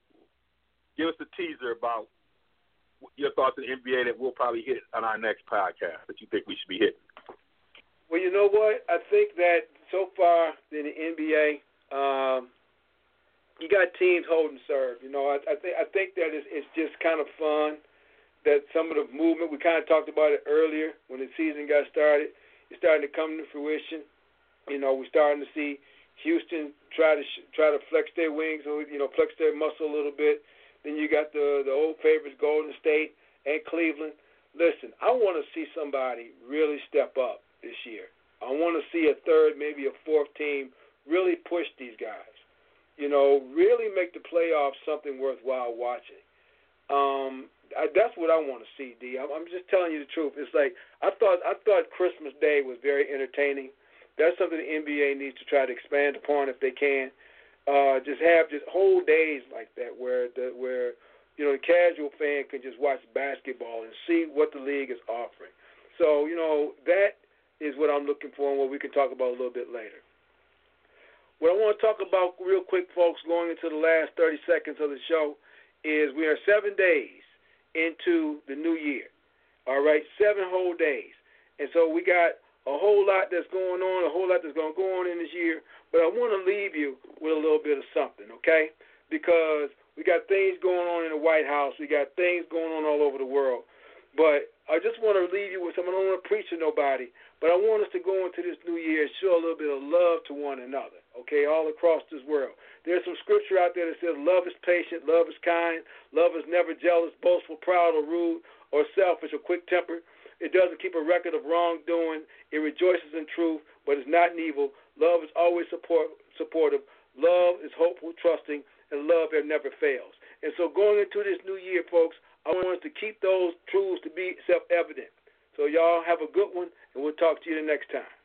Give us a teaser about your thoughts on the N B A that we'll probably hit on our next podcast that you think we should be hitting. Well, you know what? I think that so far in the N B A, um, you got teams holding serve. You know, I, I think I think that it's, it's just kind of fun that some of the movement, we kind of talked about it earlier when the season got started. It's starting to come to fruition. You know, we're starting to see Houston try to try to flex their wings, or you know, flex their muscle a little bit. Then you got the the old favorites, Golden State and Cleveland. Listen, I want to see somebody really step up this year. I want to see a third, maybe a fourth team really push these guys. You know, really make the playoffs something worthwhile watching. Um, I, that's what I want to see, D. I'm, I'm just telling you the truth. It's like I thought. I thought Christmas Day was very entertaining. That's something the N B A needs to try to expand upon if they can. Uh, just have just whole days like that where the where you know the casual fan can just watch basketball and see what the league is offering. So you know that is what I'm looking for, and what we can talk about a little bit later. What I want to talk about real quick, folks, going into the last thirty seconds of the show, is we are seven days into the new year. All right, seven whole days. And so we got a whole lot that's going on, a whole lot that's going to go on in this year. But I want to leave you with a little bit of something, okay? Because we got things going on in the White House. We got things going on all over the world. But I just want to leave you with something. I don't want to preach to nobody, but I want us to go into this new year and show a little bit of love to one another, okay, all across this world. There's some scripture out there that says love is patient, love is kind, love is never jealous, boastful, proud, or rude, or selfish, or quick-tempered. It doesn't keep a record of wrongdoing. It rejoices in truth, but it's not in evil. Love is always support, supportive. Love is hopeful, trusting, and love that never fails. And so going into this new year, folks, I want us to keep those truths to be self-evident. So y'all have a good one, and we'll talk to you the next time.